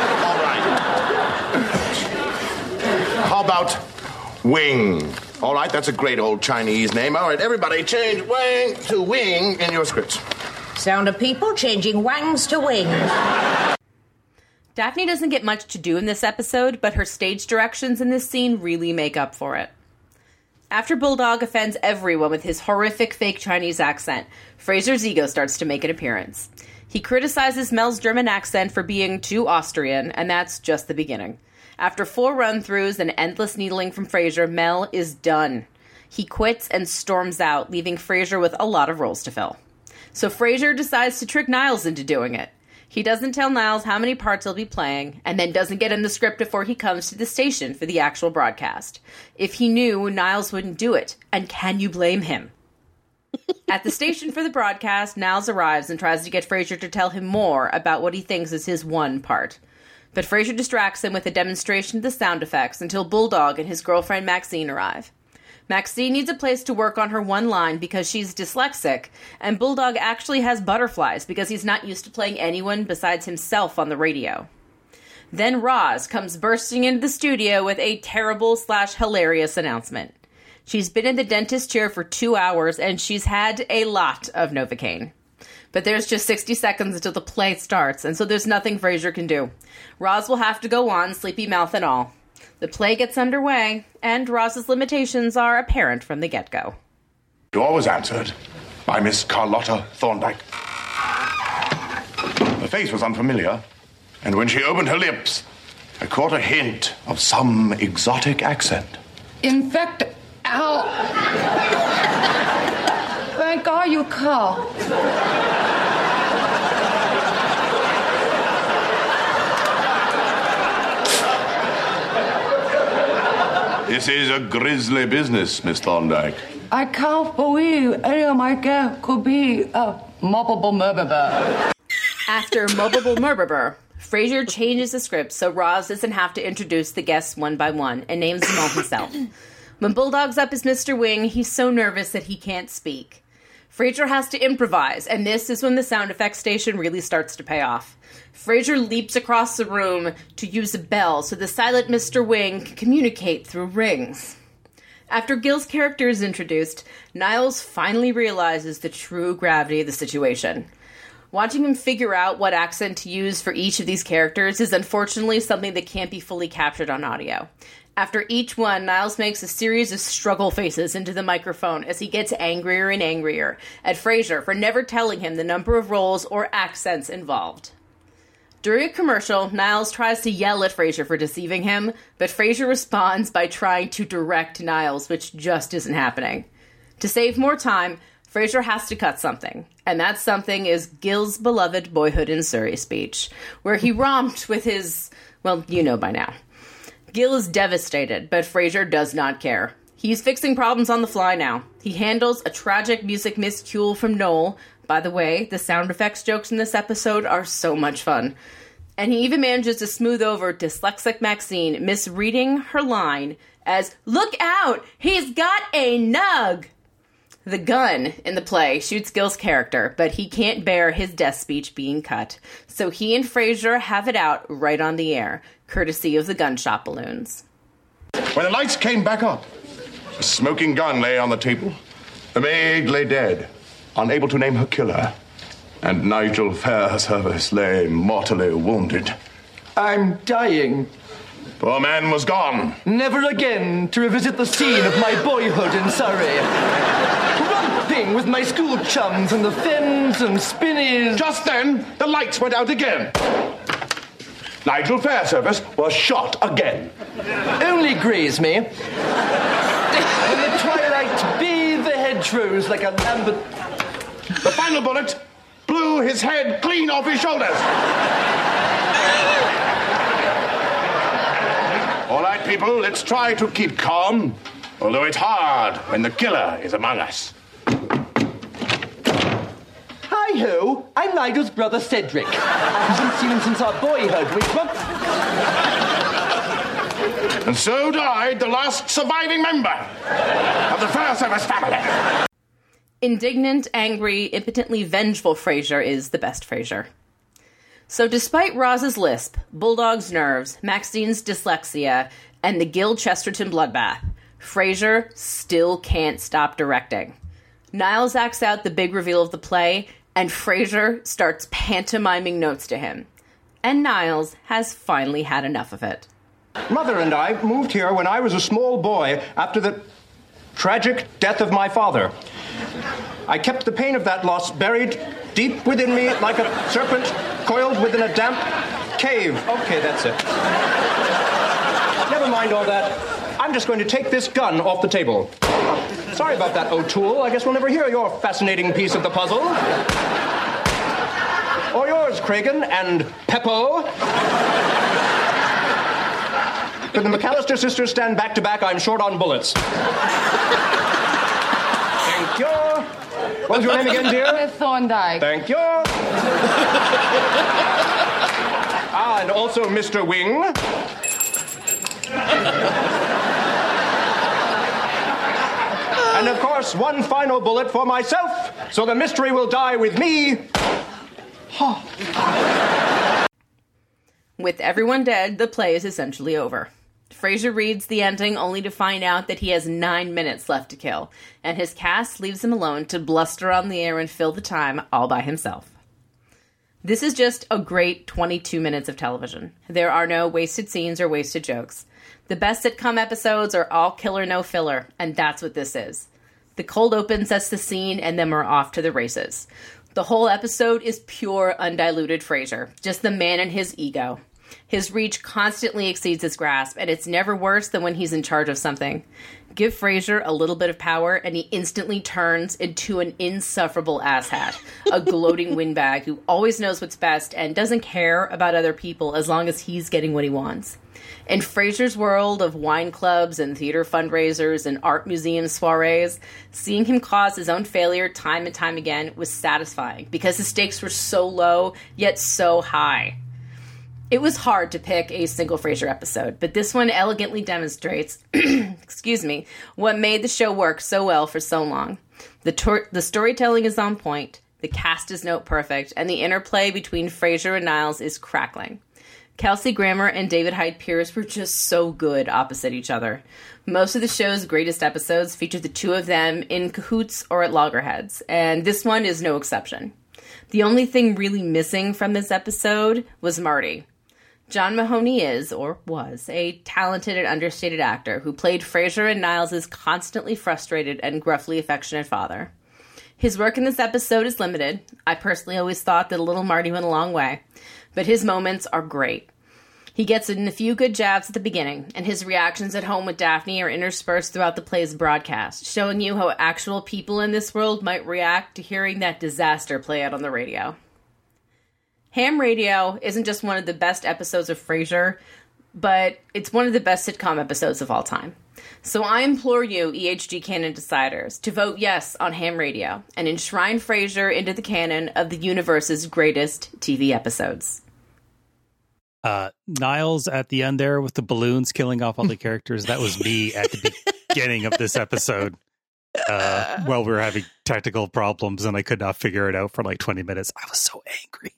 How about Wing? All right, that's a great old Chinese name. All right, everybody change Wang to Wing in your scripts. Sound of people changing wangs to wings. Daphne doesn't get much to do in this episode, but her stage directions in this scene really make up for it. After Bulldog offends everyone with his horrific fake Chinese accent, Frasier's ego starts to make an appearance. He criticizes Mel's German accent for being too Austrian, and that's just the beginning. After 4 run-throughs and endless needling from Frasier, Mel is done. He quits and storms out, leaving Frasier with a lot of roles to fill. So Frasier decides to trick Niles into doing it. He doesn't tell Niles how many parts he'll be playing, and then doesn't get in the script before he comes to the station for the actual broadcast. If he knew, Niles wouldn't do it, and can you blame him? At the station for the broadcast, Niles arrives and tries to get Frasier to tell him more about what he thinks is his one part. But Frasier distracts him with a demonstration of the sound effects until Bulldog and his girlfriend Maxine arrive. Maxine needs a place to work on her one line because she's dyslexic, and Bulldog actually has butterflies because he's not used to playing anyone besides himself on the radio. Then Roz comes bursting into the studio with a terrible/hilarious announcement. She's been in the dentist chair for 2 hours, and she's had a lot of Novocaine. But there's just 60 seconds until the play starts, and so there's nothing Frasier can do. Roz will have to go on, sleepy mouth and all. The play gets underway, and Roz's limitations are apparent from the get-go. The door was answered by Miss Carlotta Thorndyke. Her face was unfamiliar, and when she opened her lips, I caught a hint of some exotic accent. In fact, ow. Thank God you called. This is a grisly business, Miss Thorndyke. I can't believe any of my guests could be a mobbable murderer. After Mobbable Murderer, Frasier changes the script so Roz doesn't have to introduce the guests one by one and names them all himself. When Bulldog's up as Mr. Wing, he's so nervous that he can't speak. Frasier has to improvise, and this is when the sound effects station really starts to pay off. Frasier leaps across the room to use a bell so the silent Mr. Wing can communicate through rings. After Gil's character is introduced, Niles finally realizes the true gravity of the situation. Watching him figure out what accent to use for each of these characters is unfortunately something that can't be fully captured on audio. After each one, Niles makes a series of struggle faces into the microphone as he gets angrier and angrier at Frasier for never telling him the number of roles or accents involved. During a commercial, Niles tries to yell at Frasier for deceiving him, but Frasier responds by trying to direct Niles, which just isn't happening. To save more time, Frasier has to cut something, and that something is Gil's beloved Boyhood in Surrey speech, where he romped with his, well, you know by now. Gil is devastated, but Frasier does not care. He's fixing problems on the fly now. He handles a tragic music miscue from Noel. By the way, the sound effects jokes in this episode are so much fun. And he even manages to smooth over dyslexic Maxine, misreading her line as, "Look out! He's got a nug!" The gun in the play shoots Gil's character, but he can't bear his death speech being cut. So he and Frasier have it out right on the air, courtesy of the gunshot balloons. When the lights came back up, a smoking gun lay on the table. The maid lay dead, unable to name her killer. And Nigel Fairservice lay mortally wounded. I'm dying. Poor man was gone. Never again to revisit the scene of my boyhood in Surrey. Romping with my school chums and the fens and spinnies. Just then, the lights went out again. Nigel Fairservice was shot again. Only graze me. When the twilight bathed the hedgerows like a lambent... The final bullet blew his head clean off his shoulders. All right, people, let's try to keep calm, although it's hard when the killer is among us. Hi-ho, I'm Nigel's brother Cedric. I haven't seen him since our boyhood. And so died the last surviving member of the Fairservice family. Indignant, angry, impotently vengeful Frasier is the best Frasier. So despite Roz's lisp, Bulldog's nerves, Maxine's dyslexia, and the Gil Chesterton bloodbath, Frasier still can't stop directing. Niles acts out the big reveal of the play, and Frasier starts pantomiming notes to him. And Niles has finally had enough of it. Mother and I moved here when I was a small boy after the tragic death of my father. I kept the pain of that loss buried deep within me like a serpent coiled within a damp cave. Okay, that's it. Never mind all that. I'm just going to take this gun off the table. Sorry about that, O'Toole. I guess we'll never hear your fascinating piece of the puzzle. Or yours, Cragen and Peppo. Could the McAllister sisters stand back to back? I'm short on bullets. Thank you. What was your name again, dear? Miss Thorndike. Thank you. And also Mr. Wing. And of course, one final bullet for myself, so the mystery will die with me. With everyone dead, the play is essentially over. Frasier reads the ending only to find out that he has 9 minutes left to kill, and his cast leaves him alone to bluster on the air and fill the time all by himself. This is just a great 22 minutes of television. There are no wasted scenes or wasted jokes. The best sitcom episodes are all killer, no filler, and that's what this is. The cold open sets the scene, and then we're off to the races. The whole episode is pure, undiluted Frasier, just the man and his ego. His reach constantly exceeds his grasp, and it's never worse than when he's in charge of something. Give Frasier a little bit of power, and he instantly turns into an insufferable asshat, a gloating windbag who always knows what's best and doesn't care about other people as long as he's getting what he wants. In Frasier's world of wine clubs and theater fundraisers and art museum soirees, seeing him cause his own failure time and time again was satisfying because the stakes were so low, yet so high. It was hard to pick a single Frasier episode, but this one elegantly demonstrates, what made the show work so well for so long. The storytelling is on point, the cast is note perfect, and the interplay between Frasier and Niles is crackling. Kelsey Grammer and David Hyde Pierce were just so good opposite each other. Most of the show's greatest episodes feature the two of them in cahoots or at loggerheads, and this one is no exception. The only thing really missing from this episode was Marty. John Mahoney is, or was, a talented and understated actor who played Frasier and Niles' constantly frustrated and gruffly affectionate father. His work in this episode is limited. I personally always thought that a little Marty went a long way, but his moments are great. He gets in a few good jabs at the beginning, and his reactions at home with Daphne are interspersed throughout the play's broadcast, showing you how actual people in this world might react to hearing that disaster play out on the radio. Ham Radio isn't just one of the best episodes of Frasier, but it's one of the best sitcom episodes of all time. So I implore you, EHG Canon Deciders, to vote yes on Ham Radio and enshrine Frasier into the canon of the universe's greatest TV episodes. Niles at the end there with the balloons killing off all the characters, that was me at the beginning of this episode. While we were having technical problems and I could not figure it out for like 20 minutes. I was so angry.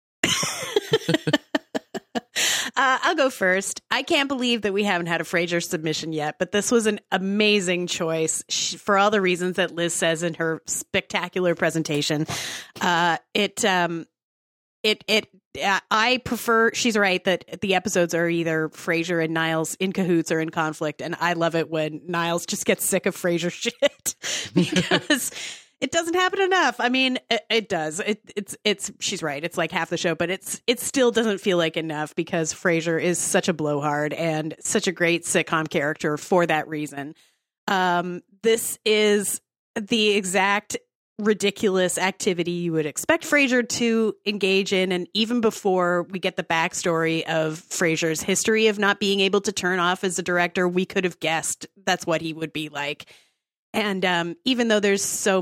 I'll go first. I can't believe that we haven't had a Frasier submission yet, but this was an amazing choice for all the reasons that Liz says in her spectacular presentation. I prefer, she's right that the episodes are either Frasier and Niles in cahoots or in conflict. And I love it when Niles just gets sick of Frasier shit because it doesn't happen enough. I mean, it does. It's she's right. It's like half the show, but it still doesn't feel like enough because Frasier is such a blowhard and such a great sitcom character for that reason. This is the exact ridiculous activity you would expect Frasier to engage in. And even before we get the backstory of Frasier's history of not being able to turn off as a director, we could have guessed that's what he would be like. And even though there's so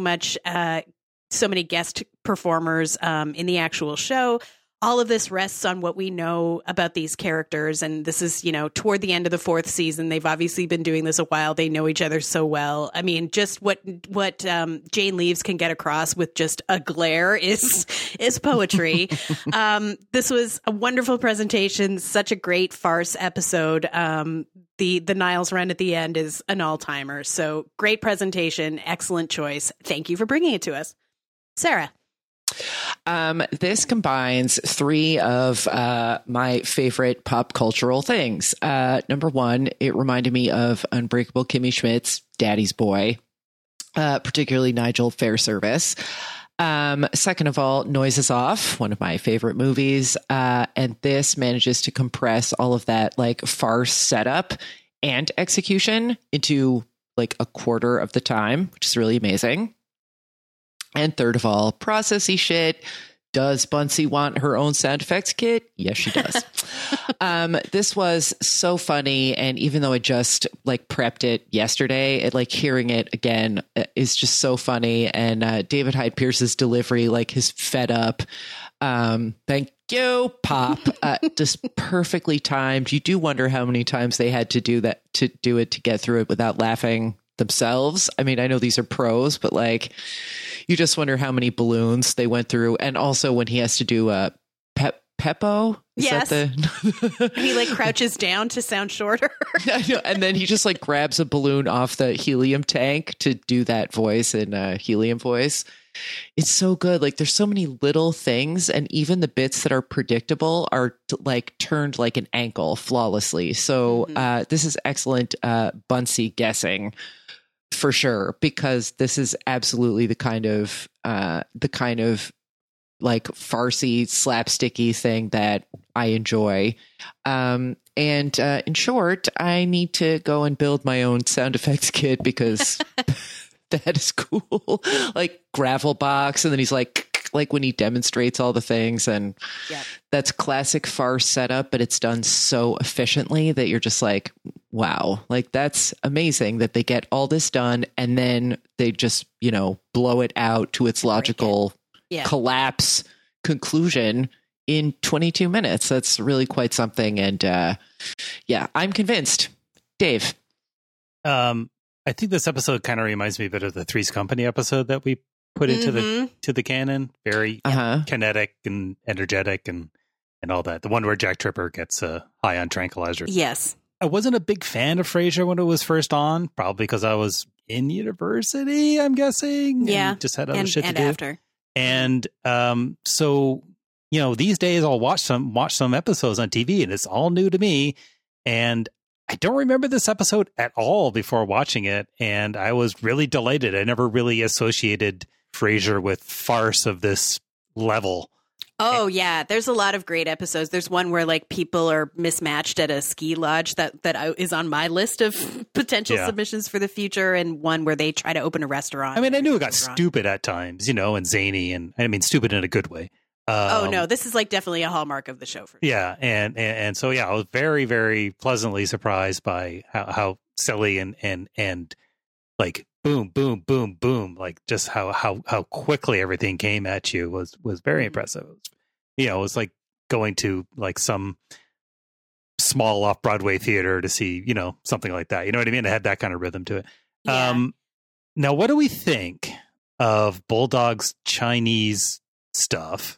many guest performers in the actual show, all of this rests on what we know about these characters. And this is, toward the end of the 4th season. They've obviously been doing this a while. They know each other so well. I mean, just what Jane Leeves can get across with just a glare is poetry. This was a wonderful presentation, such a great farce episode. The Niles run at the end is an all-timer. So great presentation. Excellent choice. Thank you for bringing it to us. Sarah. This combines 3 of my favorite pop cultural things. Number 1, it reminded me of Unbreakable Kimmy Schmidt's Daddy's Boy, particularly Nigel Fairservice. Second of all, Noises Off, one of my favorite movies. And this manages to compress all of that like farce setup and execution into like a quarter of the time, which is really amazing. And third of all, processy shit. Does Bunsey want her own sound effects kit? Yes, she does. This was so funny. And even though I just like prepped it yesterday, hearing it again is just so funny. And David Hyde Pierce's delivery, like his fed up, thank you, Pop, just perfectly timed. You do wonder how many times they had to do it to get through it without laughing themselves. I mean, I know these are pros, but like you just wonder how many balloons they went through. And also when he has to do a Peppo. Yes. He like crouches down to sound shorter. I know. And then he just like grabs a balloon off the helium tank to do that voice in helium voice. It's so good. Like there's so many little things, and even the bits that are predictable are like turned like an ankle flawlessly. So this is excellent Bunsey guessing for sure, because this is absolutely the kind of like farcy slapsticky thing that I enjoy. And in short, I need to go and build my own sound effects kit because that is cool. Like gravel box, and then he's like when he demonstrates all the things, and that's classic farce setup, but it's done so efficiently that you're just like, wow, like that's amazing that they get all this done and then they just, blow it out to its logical collapse conclusion in 22 minutes. That's really quite something. And I'm convinced. Dave. I think this episode kind of reminds me a bit of the Three's Company episode that we put into the canon. Very kinetic and energetic and all that. The one where Jack Tripper gets high on tranquilizers. Yes. I wasn't a big fan of Frasier when it was first on, probably because I was in university, I'm guessing. Yeah. And just had other shit to do. After. And so, these days I'll watch some episodes on TV and it's all new to me. And I don't remember this episode at all before watching it. And I was really delighted. I never really associated Frasier with farce of this level. Oh, yeah. There's a lot of great episodes. There's one where like people are mismatched at a ski lodge that is on my list of potential submissions for the future, and one where they try to open a restaurant. I mean, I knew it got stupid at times, and zany, and I mean, stupid in a good way. Oh, no, this is like definitely a hallmark of the show for sure. Yeah. And so, I was very, very pleasantly surprised by how silly and like boom, boom, boom, boom, like just how quickly everything came at you was very impressive. It was like going to like some small off Broadway theater to see, something like that. You know what I mean? It had that kind of rhythm to it. Yeah. Now, what do we think of Bulldog's Chinese stuff?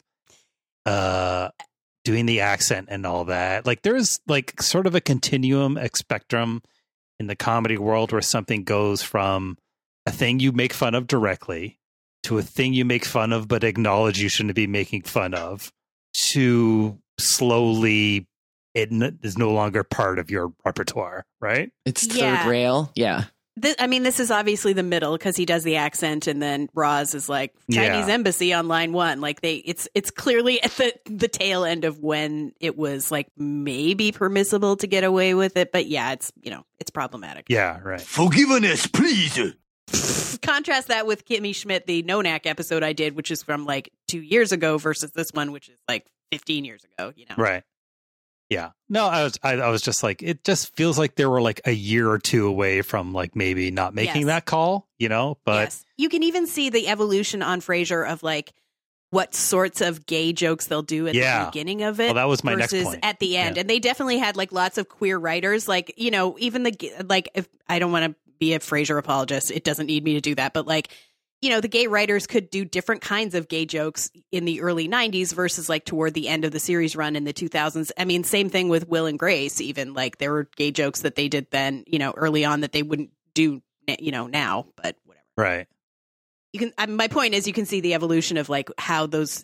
Doing the accent and all that. Like there's like sort of a continuum, a spectrum in the comedy world where something goes from a thing you make fun of directly to a thing you make fun of but acknowledge you shouldn't be making fun of, to slowly, is no longer part of your repertoire, right? It's third rail. Yeah. This is obviously the middle because he does the accent, and then Roz is like Chinese embassy on line 1. Like it's clearly at the tail end of when it was like maybe permissible to get away with it, but yeah, it's it's problematic. Yeah, right. Forgiveness, please. Contrast that with Kimmy Schmidt, the No-Knack episode I did, which is from like 2 years ago, versus this one, which is like 15 years ago. Right. Yeah. No, I was just like, it just feels like they were like a year or two away from like maybe not making that call, but you can even see the evolution on Frasier of like what sorts of gay jokes they'll do at the beginning of it. Well, that was my next point. At the end. Yeah. And they definitely had like lots of queer writers, like, even if I don't want to be a Frasier apologist, it doesn't need me to do that. But like, the gay writers could do different kinds of gay jokes in the early 90s versus like toward the end of the series run in the 2000s. I mean, same thing with Will and Grace, even like there were gay jokes that they did then, early on that they wouldn't do, now, but whatever. Right. You can, my point is you can see the evolution of like how those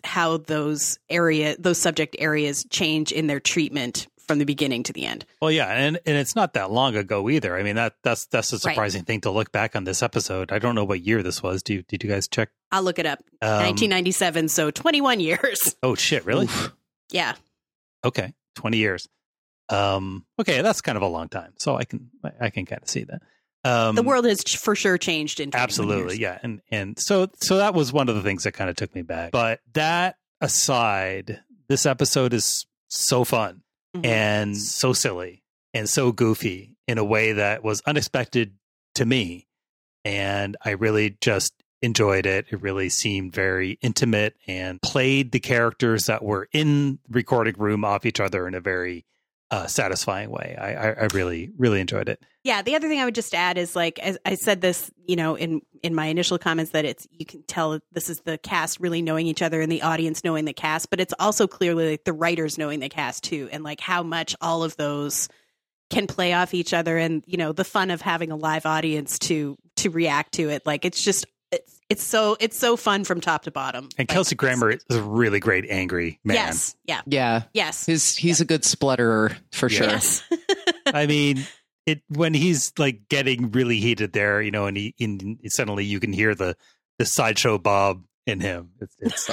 subject areas change in their treatment from the beginning to the end. Well, yeah, and it's not that long ago either. I mean, that's a surprising thing to look back on this episode. I don't know what year this was. Did you guys check? I'll look it up. 1997, so 21 years. Oh shit, really? Oof. Yeah. Okay, 20 years. Okay, that's kind of a long time. So I can kind of see that. The world has for sure changed in 21 absolutely, years. yeah, and so that was one of the things that kind of took me back. But that aside, this episode is so fun. Mm-hmm. And so silly and so goofy in a way that was unexpected to me. And I really just enjoyed it. It really seemed very intimate and played the characters that were in the recording room off each other in a very satisfying way. I really, really enjoyed it. Yeah. The other thing I would just add is like, as I said this, in my initial comments, that you can tell this is the cast really knowing each other and the audience knowing the cast, but it's also clearly like the writers knowing the cast too. And like how much all of those can play off each other, and, the fun of having a live audience to react to it. Like, it's just, it's so fun from top to bottom. And Kelsey Grammer is a really great angry man. Yes. Yeah. Yeah. Yes. He's a good splutterer for sure. Yes. I mean, when he's like getting really heated there, and suddenly you can hear the sideshow Bob in him. It's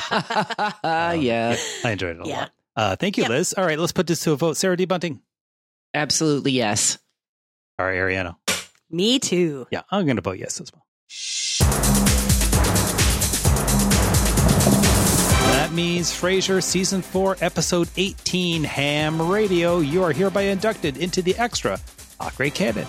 yeah. I enjoyed it a lot. Thank you, Liz. All right, let's put this to a vote. Sarah D. Bunting. Absolutely yes. All right, Ariana. Me too. Yeah, I'm going to vote yes as well. That means Frasier Season 4, Episode 18, Ham Radio. You are hereby inducted into the Extra Hot Great Canon.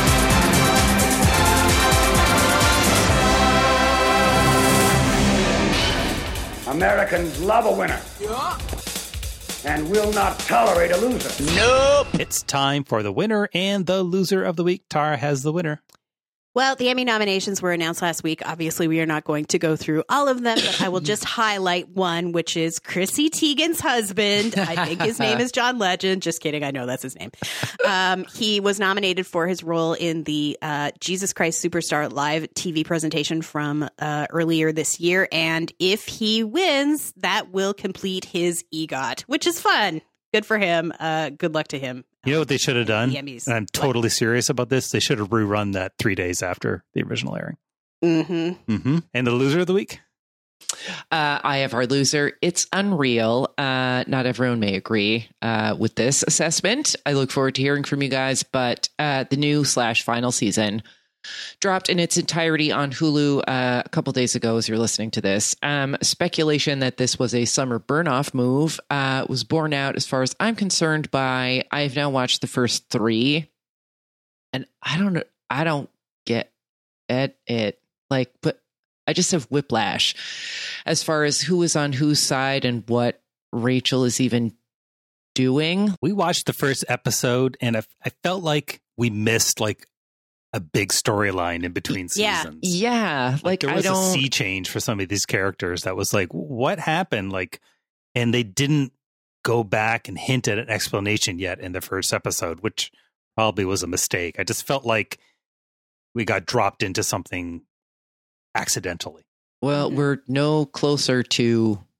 Americans love a winner. Yeah. And will not tolerate a loser. Nope. It's time for the winner and the loser of the week. Tara has the winner. Well, the Emmy nominations were announced last week. Obviously, we are not going to go through all of them, but I will just highlight one, which is Chrissy Teigen's husband. I think his name is John Legend. Just kidding. I know that's his name. He was nominated for his role in the Jesus Christ Superstar live TV presentation from earlier this year. And if he wins, that will complete his EGOT, which is fun. Good for him. Good luck to him. You know what they should have done? The Emmys. And I'm totally serious about this. They should have rerun that 3 days after the original airing. Mm-hmm. Mm-hmm. And the loser of the week? I have our loser. It's unreal. Not everyone may agree with this assessment. I look forward to hearing from you guys, but the new / final season dropped in its entirety on Hulu a couple days ago as you're listening to this. Speculation that this was a summer burn-off move was borne out, as far as I'm concerned, by I've now watched the first 3, and I don't get at it. Like, but I just have whiplash as far as who is on whose side and what Rachel is even doing. We watched the first episode, and I felt like we missed like a big storyline in between seasons. Yeah. Like there was a sea change for some of these characters that was like, what happened? Like, and they didn't go back and hint at an explanation yet in the first episode, which probably was a mistake. I just felt like we got dropped into something accidentally. Well, we're no closer to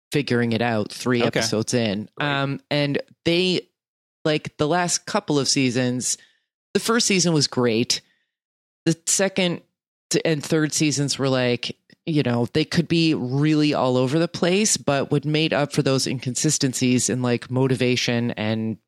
figuring it out 3 episodes in. And they, like, the last couple of seasons, the first season was great. The second and third seasons were like, you know, they could be really all over the place, but what made up for those inconsistencies in like motivation and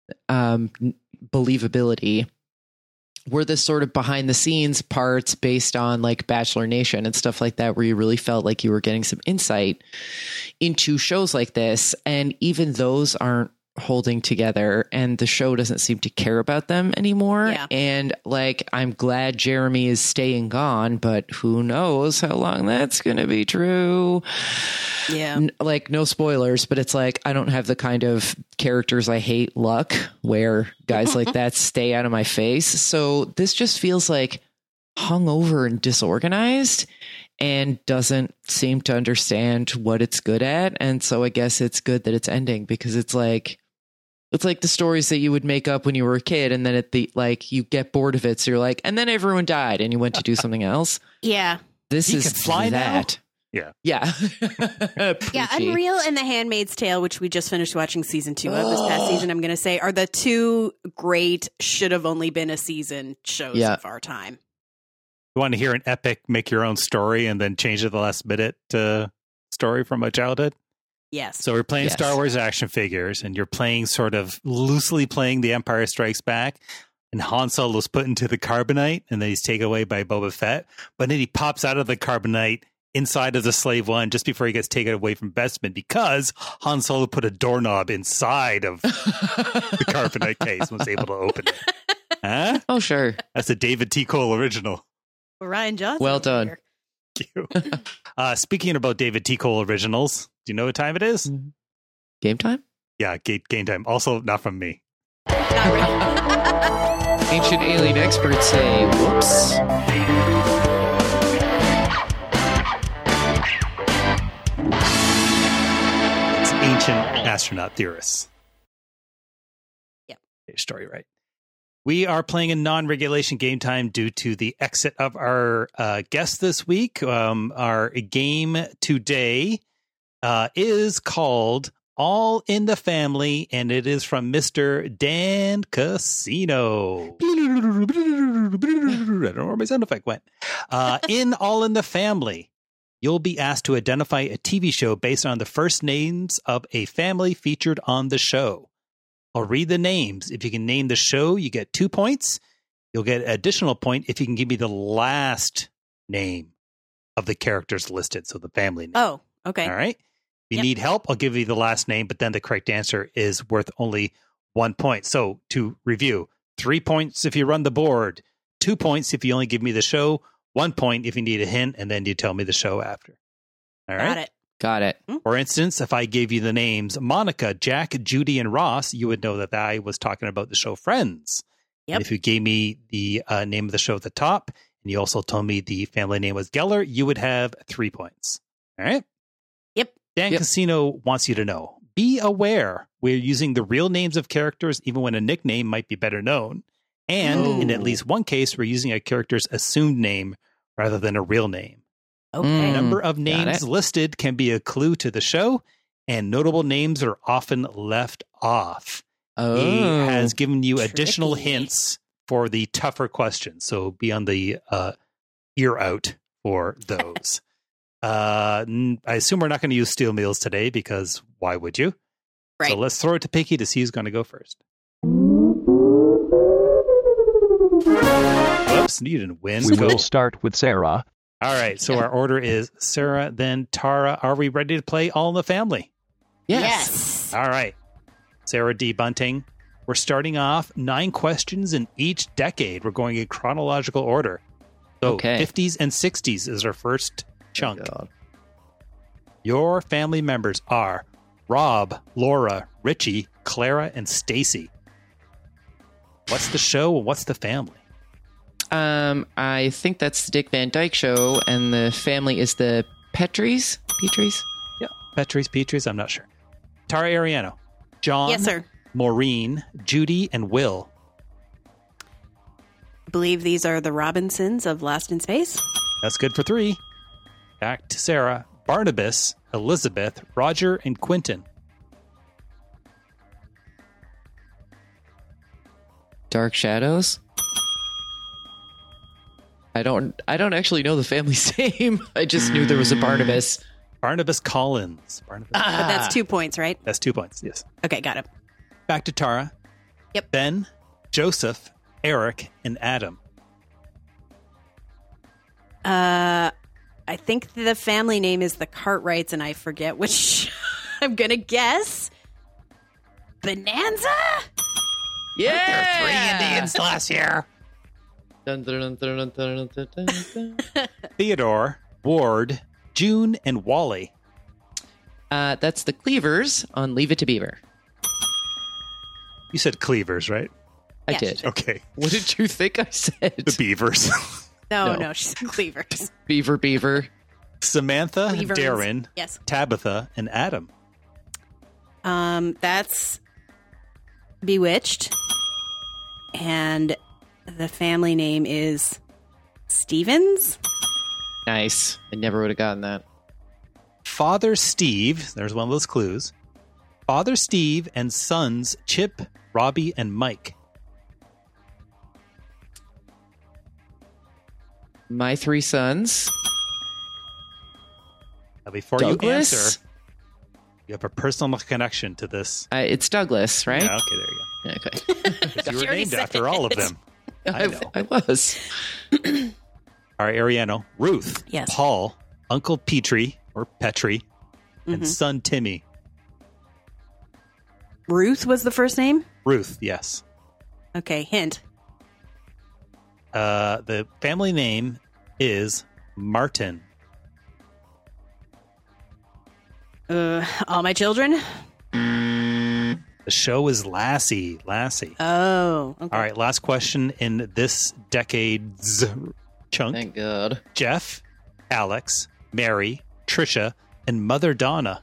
believability were the sort of behind the scenes parts based on like Bachelor Nation and stuff like that, where you really felt like you were getting some insight into shows like this. And even those aren't holding together, and the show doesn't seem to care about them anymore. Yeah. And like, I'm glad Jeremy is staying gone, but who knows how long that's going to be true. Yeah. Like, no spoilers, but it's like, I don't have the kind of characters I hate luck where guys like that stay out of my face. So this just feels like hungover and disorganized and doesn't seem to understand what it's good at. And so I guess it's good that it's ending, because it's like the stories that you would make up when you were a kid, and then you get bored of it. So you're like, and then everyone died and you went to do something else. Yeah. This is fly that. Now? Yeah. Yeah. Unreal and The Handmaid's Tale, which we just finished watching season 2 of this past season, I'm going to say, are the 2 great should have only been a season shows of our time. You want to hear an epic, make your own story and then change it the last minute story from my childhood? Yes. So we're playing Star Wars action figures, and you're playing sort of loosely playing The Empire Strikes Back, and Han Solo's put into the carbonite, and then he's taken away by Boba Fett. But then he pops out of the carbonite inside of the Slave One just before he gets taken away from Bespin, because Han Solo put a doorknob inside of the carbonite case and was able to open it. Huh? Oh, sure. That's a David T. Cole original. Well, Ryan Johnson. Well done. Thank you. Speaking about David T. Cole originals, do you know what time it is? Game time? Yeah, game time. Also not from me. Ancient alien experts say, whoops. It's ancient astronaut theorists. Yep. Story right. We are playing a non-regulation game time due to the exit of our guest this week. Our game today is called All in the Family, and it is from Mr. Dan Casino. I don't know where my sound effect went. In All in the Family, you'll be asked to identify a TV show based on the first names of a family featured on the show. I'll read the names. If you can name the show, you get 2 points. You'll get an additional point if you can give me the last name of the characters listed, so the family name. Oh, okay. All right. If you need help, I'll give you the last name, but then the correct answer is worth only 1 point. So to review, 3 points if you run the board, 2 points if you only give me the show, 1 point if you need a hint, and then you tell me the show after. All right. Got it. For instance, if I gave you the names Monica, Jack, Judy, and Ross, you would know that I was talking about the show Friends. Yep. And if you gave me the name of the show at the top, and you also told me the family name was Geller, you would have 3 points. All right? Yep. Dan Casino wants you to know, be aware we're using the real names of characters even when a nickname might be better known. And in at least one case, we're using a character's assumed name rather than a real name. Okay. The number of names listed can be a clue to the show, and notable names are often left off. He has given you additional hints for the tougher questions, so be on the ear out for those. I assume we're not going to use steel meals today, because why would you? Right. So let's throw it to Picky to see who's going to go first. Whoops, you didn't win. We will start with Sarah. All right, so our order is Sarah, then Tara. Are we ready to play All in the Family? Yes. All right. Sarah D. Bunting. We're starting off 9 questions in each decade. We're going in chronological order. So 50s and 60s is our first chunk. Your family members are Rob, Laura, Richie, Clara, and Stacy. What's the show and what's the family? I think that's the Dick Van Dyke Show, and the family is the Petries? Yeah, Petries, I'm not sure. Tara Ariano. John. Yes, sir. Maureen, Judy, and Will. I believe these are the Robinsons of Lost in Space. That's good for 3. Back to Sarah. Barnabas, Elizabeth, Roger, and Quentin. Dark Shadows? I don't actually know the family's name. I just knew there was a Barnabas. Barnabas Collins. But that's 2 points, right? That's 2 points, yes. Okay, got it. Back to Tara. Yep. Ben, Joseph, Eric, and Adam. I think the family name is the Cartwrights, and I forget which. I'm going to guess. Bonanza? Yeah! There were 3 Indians last year. Theodore, Ward, June, and Wally. That's the Cleavers on Leave It to Beaver. You said Cleavers, right? I did. Okay. What did you think I said? The Beavers. No, she said Cleavers. Beaver. Samantha, Cleavers. Darren, Yes. Tabitha, and Adam. That's Bewitched. And the family name is Stevens? Nice. I never would have gotten that. Father Steve, there's one of those clues. Father Steve and sons Chip, Robbie, and Mike. My 3 sons. Now, before Douglas? you answer, you have a personal connection to this. It's Douglas, right? Yeah, okay, there you go. Okay. Because you were named after all of them. I know. I was. All right, Ariano. Ruth. Yes. Paul. Uncle Petrie, or Petrie, and son Timmy. Ruth was the first name? Ruth, yes. Okay, hint. The family name is Martin. All My Children? The show is Lassie. Oh, okay. All right, last question in this decade's chunk. Thank God. Jeff, Alex, Mary, Trisha, and Mother Donna.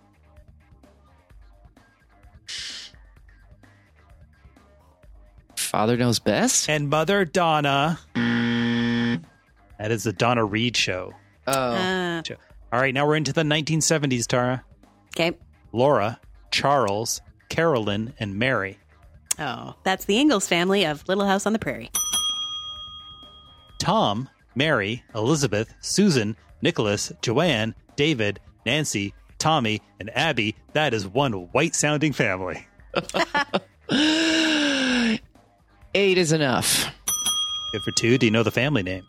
Father Knows Best? And Mother Donna. That is the Donna Reed show. Oh. All right, now we're into the 1970s, Tara. Okay. Laura, Charles, Carolyn, and Mary. Oh, that's the Ingalls family of Little House on the Prairie. Tom, Mary, Elizabeth, Susan, Nicholas, Joanne, David, Nancy, Tommy, and Abby. That is one white-sounding family. 8 is enough. Good for 2. Do you know the family name?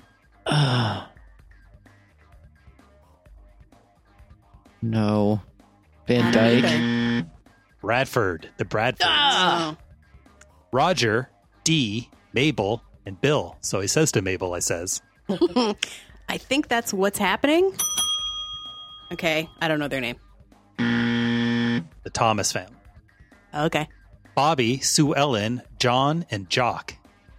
No. Van Dyke. Bradford. The Bradfords. Oh. Roger, Dee, Mabel, and Bill. So he says to Mabel, I says. I think that's What's Happening. Okay, I don't know their name. The Thomas family. Okay. Bobby, Sue Ellen, John, and Jock.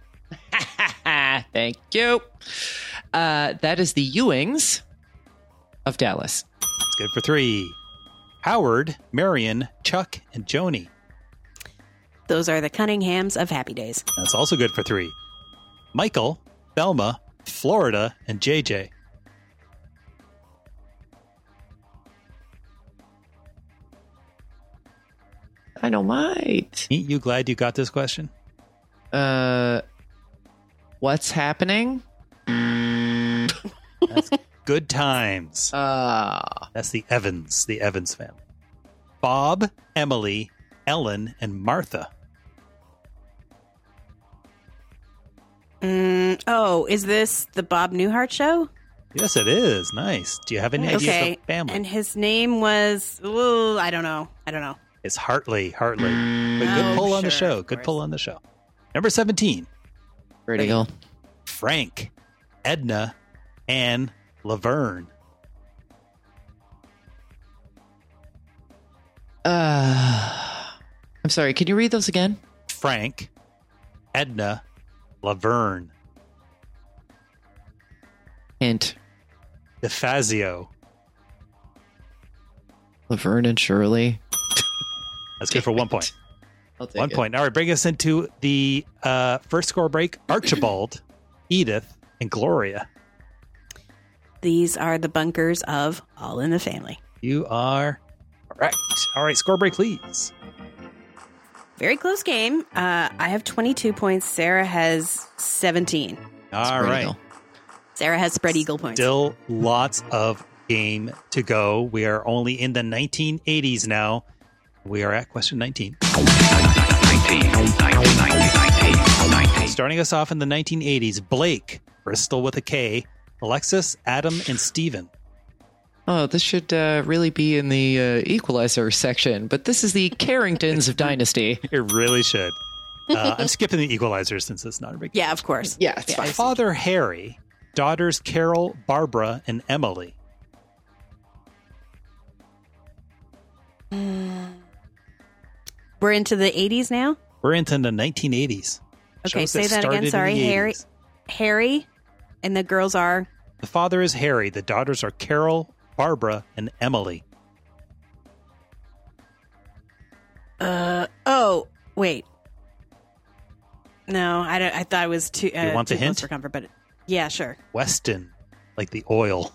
Thank you. That is the Ewings of Dallas. It's good for 3. Howard, Marion, Chuck, and Joni. Those are the Cunninghams of Happy Days. That's also good for 3. Michael, Thelma, Florida, and JJ. Dynamite. Ain't you glad you got this question? What's Happening? That's Good Times. That's the Evans family. Bob, Emily, Ellen, and Martha. Is this the Bob Newhart show? Yes, it is. Nice. Do you have any idea of the family? And his name was, I don't know. It's Hartley. But good pull on the show. Good pull on the show. Number 17. Ready to go. Frank, Edna, and Laverne. I'm sorry. Can you read those again? Frank, Edna, Laverne. Hint. DeFazio. Laverne and Shirley. That's good for 1 point. I'll take 1 it. point. All right, bring us into the first score break. Archibald, Edith, and Gloria. These are the bunkers of All in the Family. You are correct. All right, score break, please. Very close game. I have 22 points. Sarah has 17. All right. Sarah has spread eagle points. Still lots of game to go. We are only in the 1980s now. We are at question 19. Starting us off in the 1980s, Blake, Bristol with a K, Alexis, Adam, and Steven. Oh, this should really be in the Equalizer section, but this is the Carringtons of Dynasty. It really should. I'm skipping the Equalizer since it's not a big deal. Yeah, of course. Yeah, it's fine. Father Harry, daughters Carol, Barbara, and Emily. We're into the 80s now? We're into the 1980s. Okay, Shows say that started again. in Sorry. the 80s. Harry, and the girls are? The father is Harry. The daughters are Carol, Barbara, and Emily. Oh, wait. No, I thought it was too. You want too the hint? close for comfort, but yeah, sure. Weston, like the oil.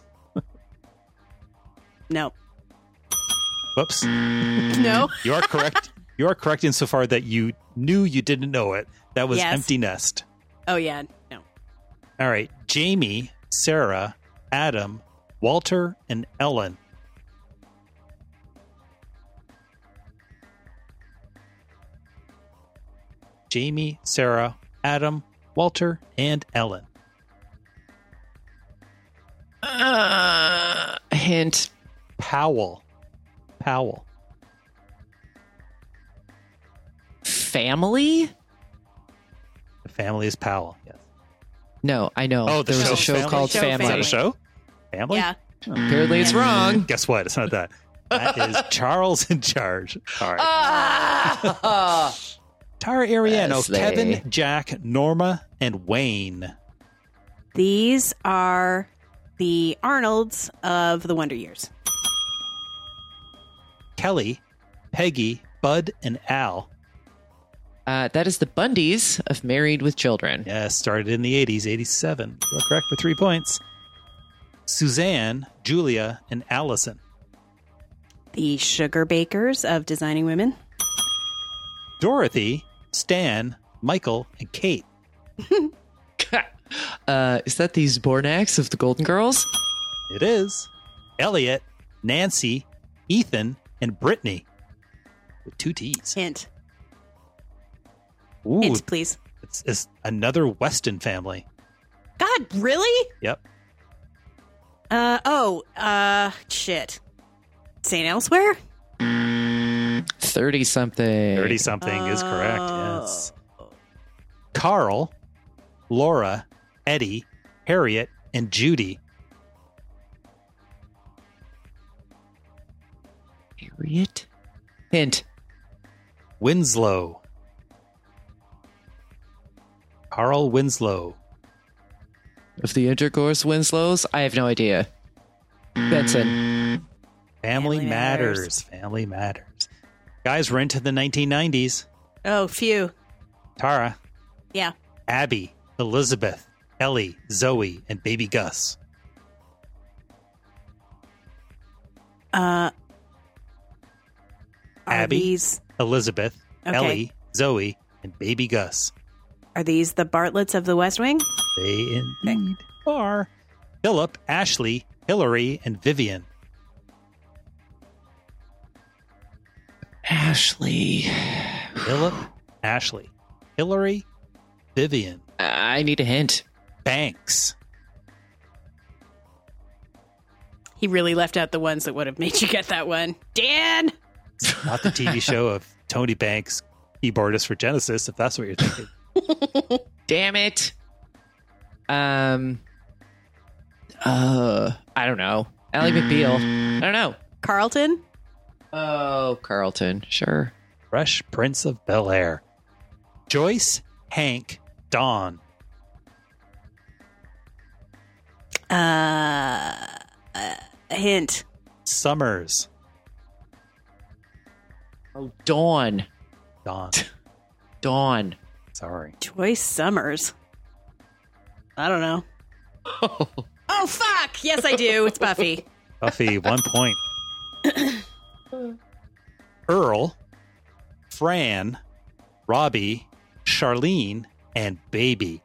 No. Whoops. No. You are correct. You are correct insofar that you knew you didn't know it. That was Yes. Empty Nest. Oh, yeah. No. All right. Jamie, Sarah, Adam, Walter, and Ellen. Jamie, Sarah, Adam, Walter, and Ellen. Hint. Powell. Family? The family is Powell, yes. No, I know. Oh, there was a show called Family. Is that a show? Family? Yeah. Apparently it's wrong. Guess what? It's not that. That is Charles in Charge. All right. Tara Ariano, Leslie. Kevin, Jack, Norma, and Wayne. These are the Arnolds of the Wonder Years. Kelly, Peggy, Bud, and Al. That is the Bundys of Married with Children. Yes, started in the 80s, 87. You are correct for 3 points. Suzanne, Julia, and Allison. The Sugar Bakers of Designing Women. Dorothy, Stan, Michael, and Kate. Is that the Zbornaks of the Golden Girls? It is. Elliot, Nancy, Ethan, and Brittany. With 2 T's. Hint. Ooh, Hint, please. it's another Weston family. God, really? Yep. Shit. St. Elsewhere? 30-something. 30-something is correct, yes. Carl, Laura, Eddie, Harriet, and Judy. Harriet? Hint. Winslow. Carl Winslow. Of the Intercourse Winslows? I have no idea. Benson. Family Matters. Family Matters. Guys, we're into the 1990s. Oh, phew. Tara, Yeah. Abby, Elizabeth, Ellie, Zoe, and baby Gus. Are Abby, these Elizabeth, Okay. Ellie, Zoe, and baby Gus. are these the Bartletts of the West Wing? They indeed are. Philip, Ashley, Hillary, and Vivian. Ashley. Philip, Ashley, Hillary, Vivian. I need a hint. Banks. He really left out the ones that would have made you get that one. Dan! Not the TV show of Tony Banks, keyboardist for Genesis, if that's what you're thinking. Damn it. I don't know. Ally McBeal. I don't know. Carlton? Oh, Carlton. Sure. Fresh Prince of Bel-Air. Joyce, Hank, Dawn. A hint. Summers. Oh, Dawn. Dawn. Sorry. Joyce Summers. I don't know. Oh, fuck! Yes, I do. It's Buffy. Buffy, 1 point. Earl, Fran, Robbie, Charlene, and Baby.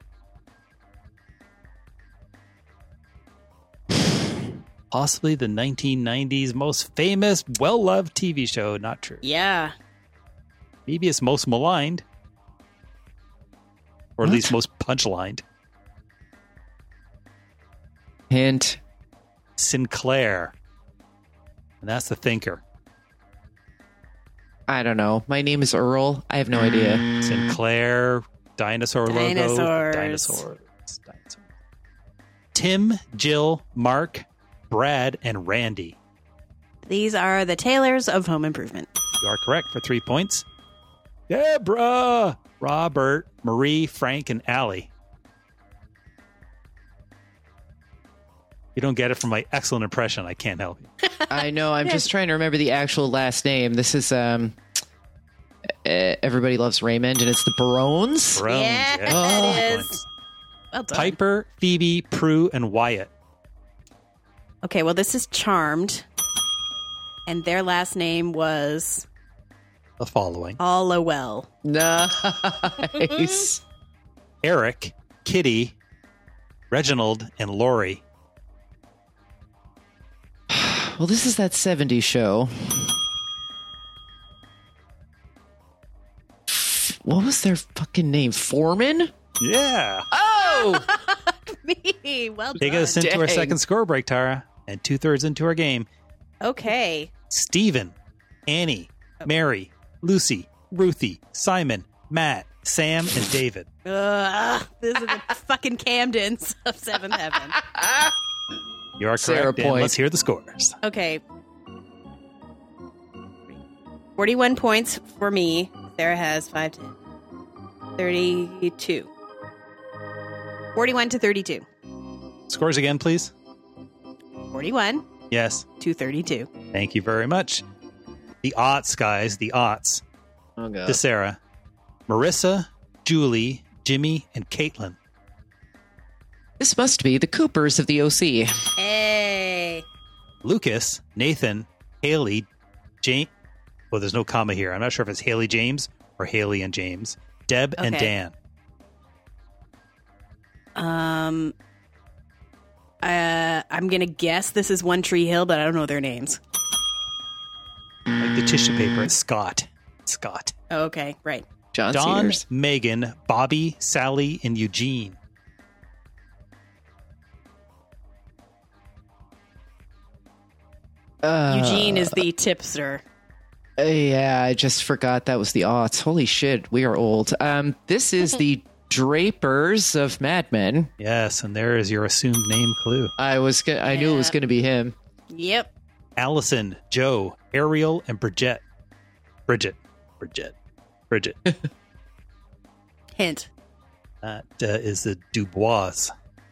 Possibly the 1990s most famous, well-loved TV show. Not true. Yeah. Maybe it's most maligned. Or at least most punchlined. Hint. Sinclair. And that's the thinker. I don't know. My name is Earl. I have no idea. Sinclair, dinosaur logo. Dinosaurs. Tim, Jill, Mark, Brad, and Randy. These are the Taylors of Home Improvement. You are correct for 3 points. Deborah, Robert, Marie, Frank, and Allie. You don't get it from my excellent impression. I can't help you. I know. I'm just trying to remember the actual last name. This is Everybody Loves Raymond, and it's the Barones. Yeah, it is. Well done. Piper, Phoebe, Prue, and Wyatt. Okay, well, this is Charmed, and their last name was the following. Allowell. Nice. Eric, Kitty, Reginald, and Lori. Well, this is that 70s show. What was their fucking name? Foreman? Yeah. Oh! Me. Well done. Take us into our second score break, Tara, and 2/3 into our game. Okay. Stephen, Annie, Mary, Lucy, Ruthie, Simon, Matt, Sam, and David. These are the fucking Camdens of Seventh Heaven. You are Sarah correct, and point. let's hear the scores. Okay. 41 points for me. Sarah has 5 to 32. 41 to 32. Scores again, please. 41 Yes. to 32. Thank you very much. The aughts, guys. The aughts. Oh, God. To Sarah. Marissa, Julie, Jimmy, and Caitlin. This must be the Coopers of the OC. Hey. Lucas, Nathan, Haley, Jane. Well, there's no comma here. I'm not sure if it's Haley James or Haley and James. Deb and Okay. Dan. I'm going to guess this is One Tree Hill, but I don't know their names. Like the tissue paper. It's Scott. Scott. Oh, okay, right. John Don, Cedars. Megan, Bobby, Sally, and Eugene. Eugene is the tipster. Yeah, I just forgot that was the aughts. Holy shit, we are old. This is the Drapers of Mad Men. Yes, and there is your assumed name clue. I knew it was going to be him. Yep. Allison, Joe, Ariel, and Bridget. Bridget. Hint. That is the Dubois.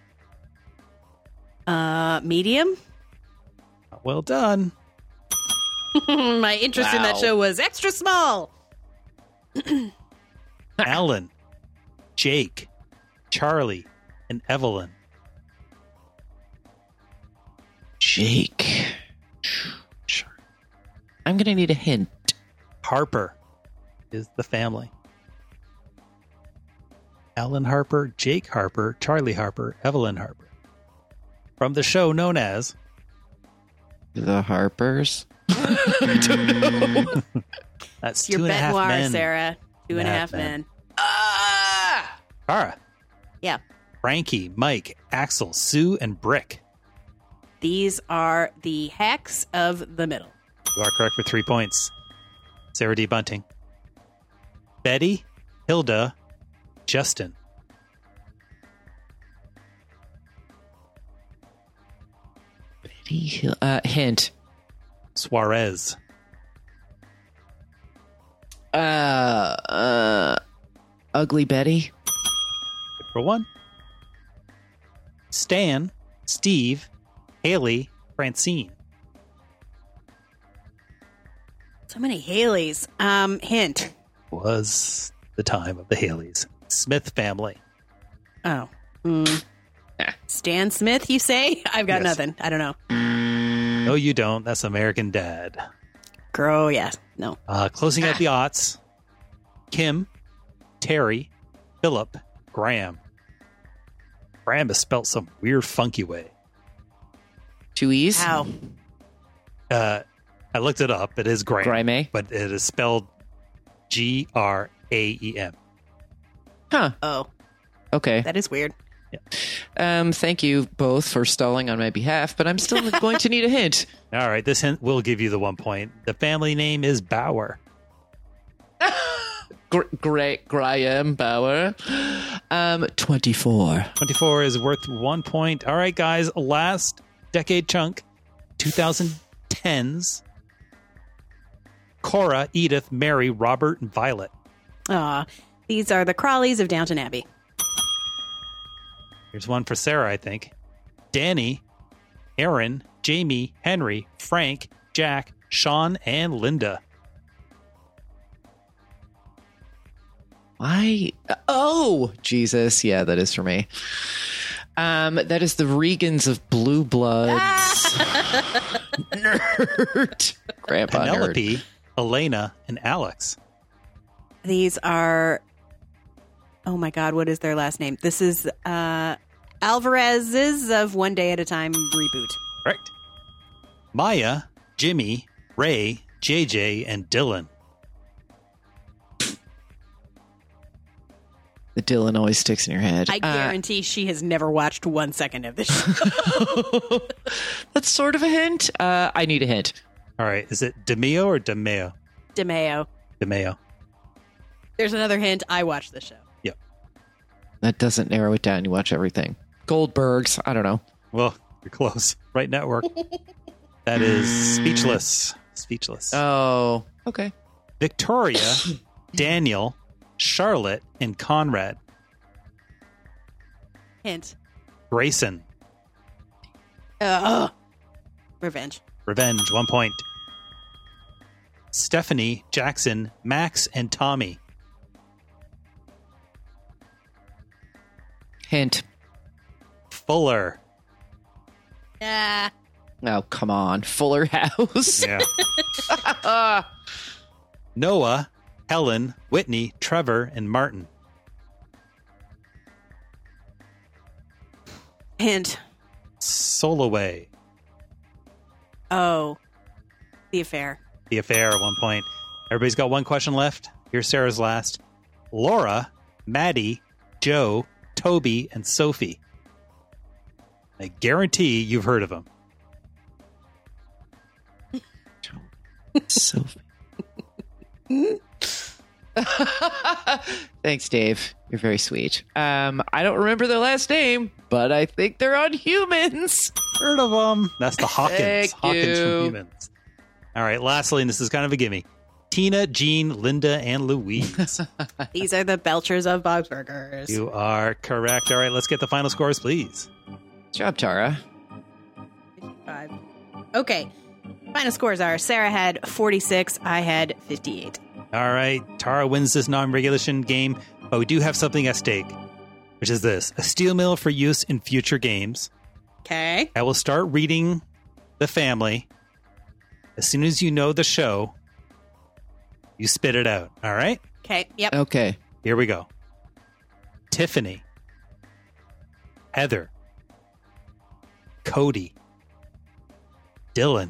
Medium? Well done. My interest in that Wow. show was extra small. Alan, Jake, Charlie, and Evelyn. Jake. I'm going to need a hint. Harper is the family. Alan Harper, Jake Harper, Charlie Harper, Evelyn Harper. From the show known as The Harpers? I don't know. That's Your 2.5 bet noir, men. Sarah. 2.5 men. Tara, Yeah. Frankie, Mike, Axel, Sue, and Brick. These are the hacks of the middle. You are correct for 3 points. Sarah D. Bunting. Betty, Hilda, Justin. Hint. Suarez. Ugly Betty. Good for 1. Stan, Steve, Haley, Francine. So many Haleys. Hint. Was the time of the Haleys. Smith family. Oh. Stan Smith, you say? I've got Yes. nothing. I don't know. No, you don't. That's American Dad. Girl, yeah. No. Closing out the aughts. Kim, Terry, Philip, Graham. Graham is spelt some weird, funky way. 2 E's? How? I looked it up. It is Graham. Graham. But it is spelled Graem. Huh. Oh. Okay. That is weird. Thank you both for stalling on my behalf, but I'm still going to need a hint. All right. This hint will give you the 1 point. The family name is Bauer. Graham Bauer. 24. 24 is worth 1 point. All right, guys. Last decade chunk. 2010s. Cora, Edith, Mary, Robert, and Violet. These are the Crawleys of Downton Abbey. Here's one for Sarah, I think. Danny, Aaron, Jamie, Henry, Frank, Jack, Sean, and Linda. Oh, Jesus. Yeah, that is for me. That is the Regans of Blue Bloods. Nerd. Grandpa Penelope, nerd. Elena, and Alex. These are... Oh my God, what is their last name? This is Alvarez's of One Day at a Time reboot. Correct. Maya, Jimmy, Ray, JJ, and Dylan. The Dylan always sticks in your head. I guarantee she has never watched 1 second of this show. That's sort of a hint. I need a hint. All right. Is it DeMeo or DeMeo? DeMeo. DeMeo. There's another hint. I watched the show. Yep. That doesn't narrow it down. You watch everything. Goldbergs. I don't know. Well, you're close. Right network. That is Speechless. Speechless. Oh, okay. Victoria, Daniel, Charlotte, and Conrad. Hint. Grayson. Revenge. Revenge, 1 point. Stephanie, Jackson, Max, and Tommy. Hint. Fuller. Yeah. Oh, come on. Fuller House. Yeah. Noah, Helen, Whitney, Trevor, and Martin. Hint. Soloway. Oh. The Affair. The Affair, 1 point. Everybody's got one question left. Here's Sarah's last. Laura, Maddie, Joe, Toby, and Sophie. I guarantee you've heard of them. Sophie. Thanks, Dave. You're very sweet. I don't remember their last name, but I think they're on Humans. Heard of them. That's the Hawkins. Thank Hawkins you. from Humans. All right, lastly, and this is kind of a gimme. Tina, Jean, Linda, and Louise. These are the Belchers of Bob's Burgers. You are correct. All right, let's get the final scores, please. Good job, Tara. 55. Okay. Final scores are Sarah had 46, I had 58. All right, Tara wins this non-regulation game, but we do have something at stake, which is this. A steel mill for use in future games. Okay. I will start reading the family. As soon as you know the show, you spit it out. All right? Okay. Yep. Okay. Here we go. Tiffany. Heather. Cody. Dylan.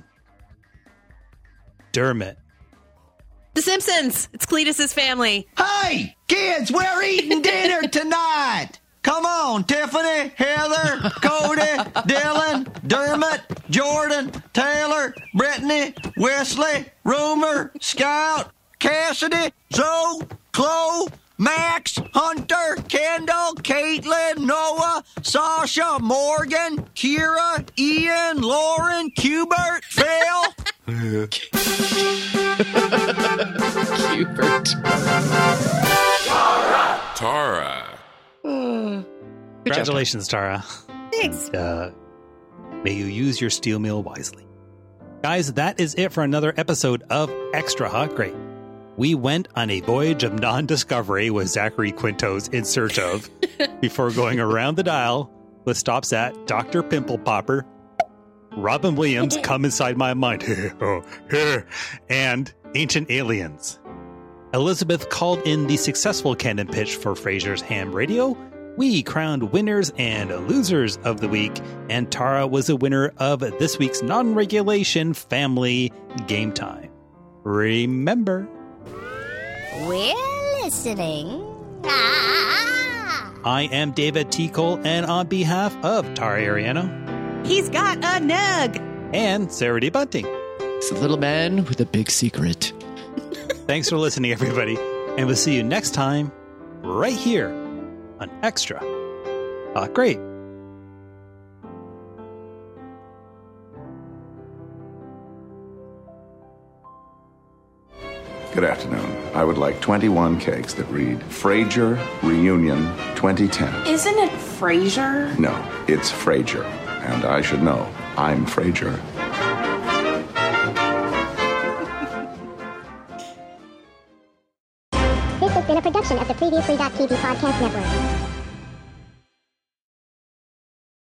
Dermot. The Simpsons. It's Cletus's family. Hey, kids, we're eating dinner tonight. Come on, Tiffany, Heather, Cody, Dylan, Dermot, Jordan, Taylor, Brittany, Wesley, Rumor, Scout, Cassidy, Zoe, Chloe, Max, Hunter, Kendall, Caitlin, Noah, Sasha, Morgan, Kira, Ian, Lauren, Cubert, Phil. Cubert. Tara. Congratulations, Tara. Thanks. May you use your steel mill wisely. Guys, that is it for another episode of Extra Hot Great. We went on a voyage of non-discovery with Zachary Quinto's In Search Of before going around the dial with stops at Dr. Pimple Popper, Robin Williams, Come Inside My Mind, and Ancient Aliens. Elizabeth called in the successful canon pitch for Frasier's Ham Radio. We crowned winners and losers of the week, and Tara was a winner of this week's non-regulation family game time. Remember, We're listening. I am David T. Cole, and on behalf of Tara Ariano, he's got a nug, and Sarah D. Bunting, it's a little man with a big secret. Thanks for listening, everybody, and we'll see you next time right here on Extra Great. Good afternoon. I would like 21 cakes that read Frasier Reunion 2010. Isn't it Frasier? No, it's Frasier. And I should know. I'm Frasier. This has been a production of the Previously.tv Podcast Network.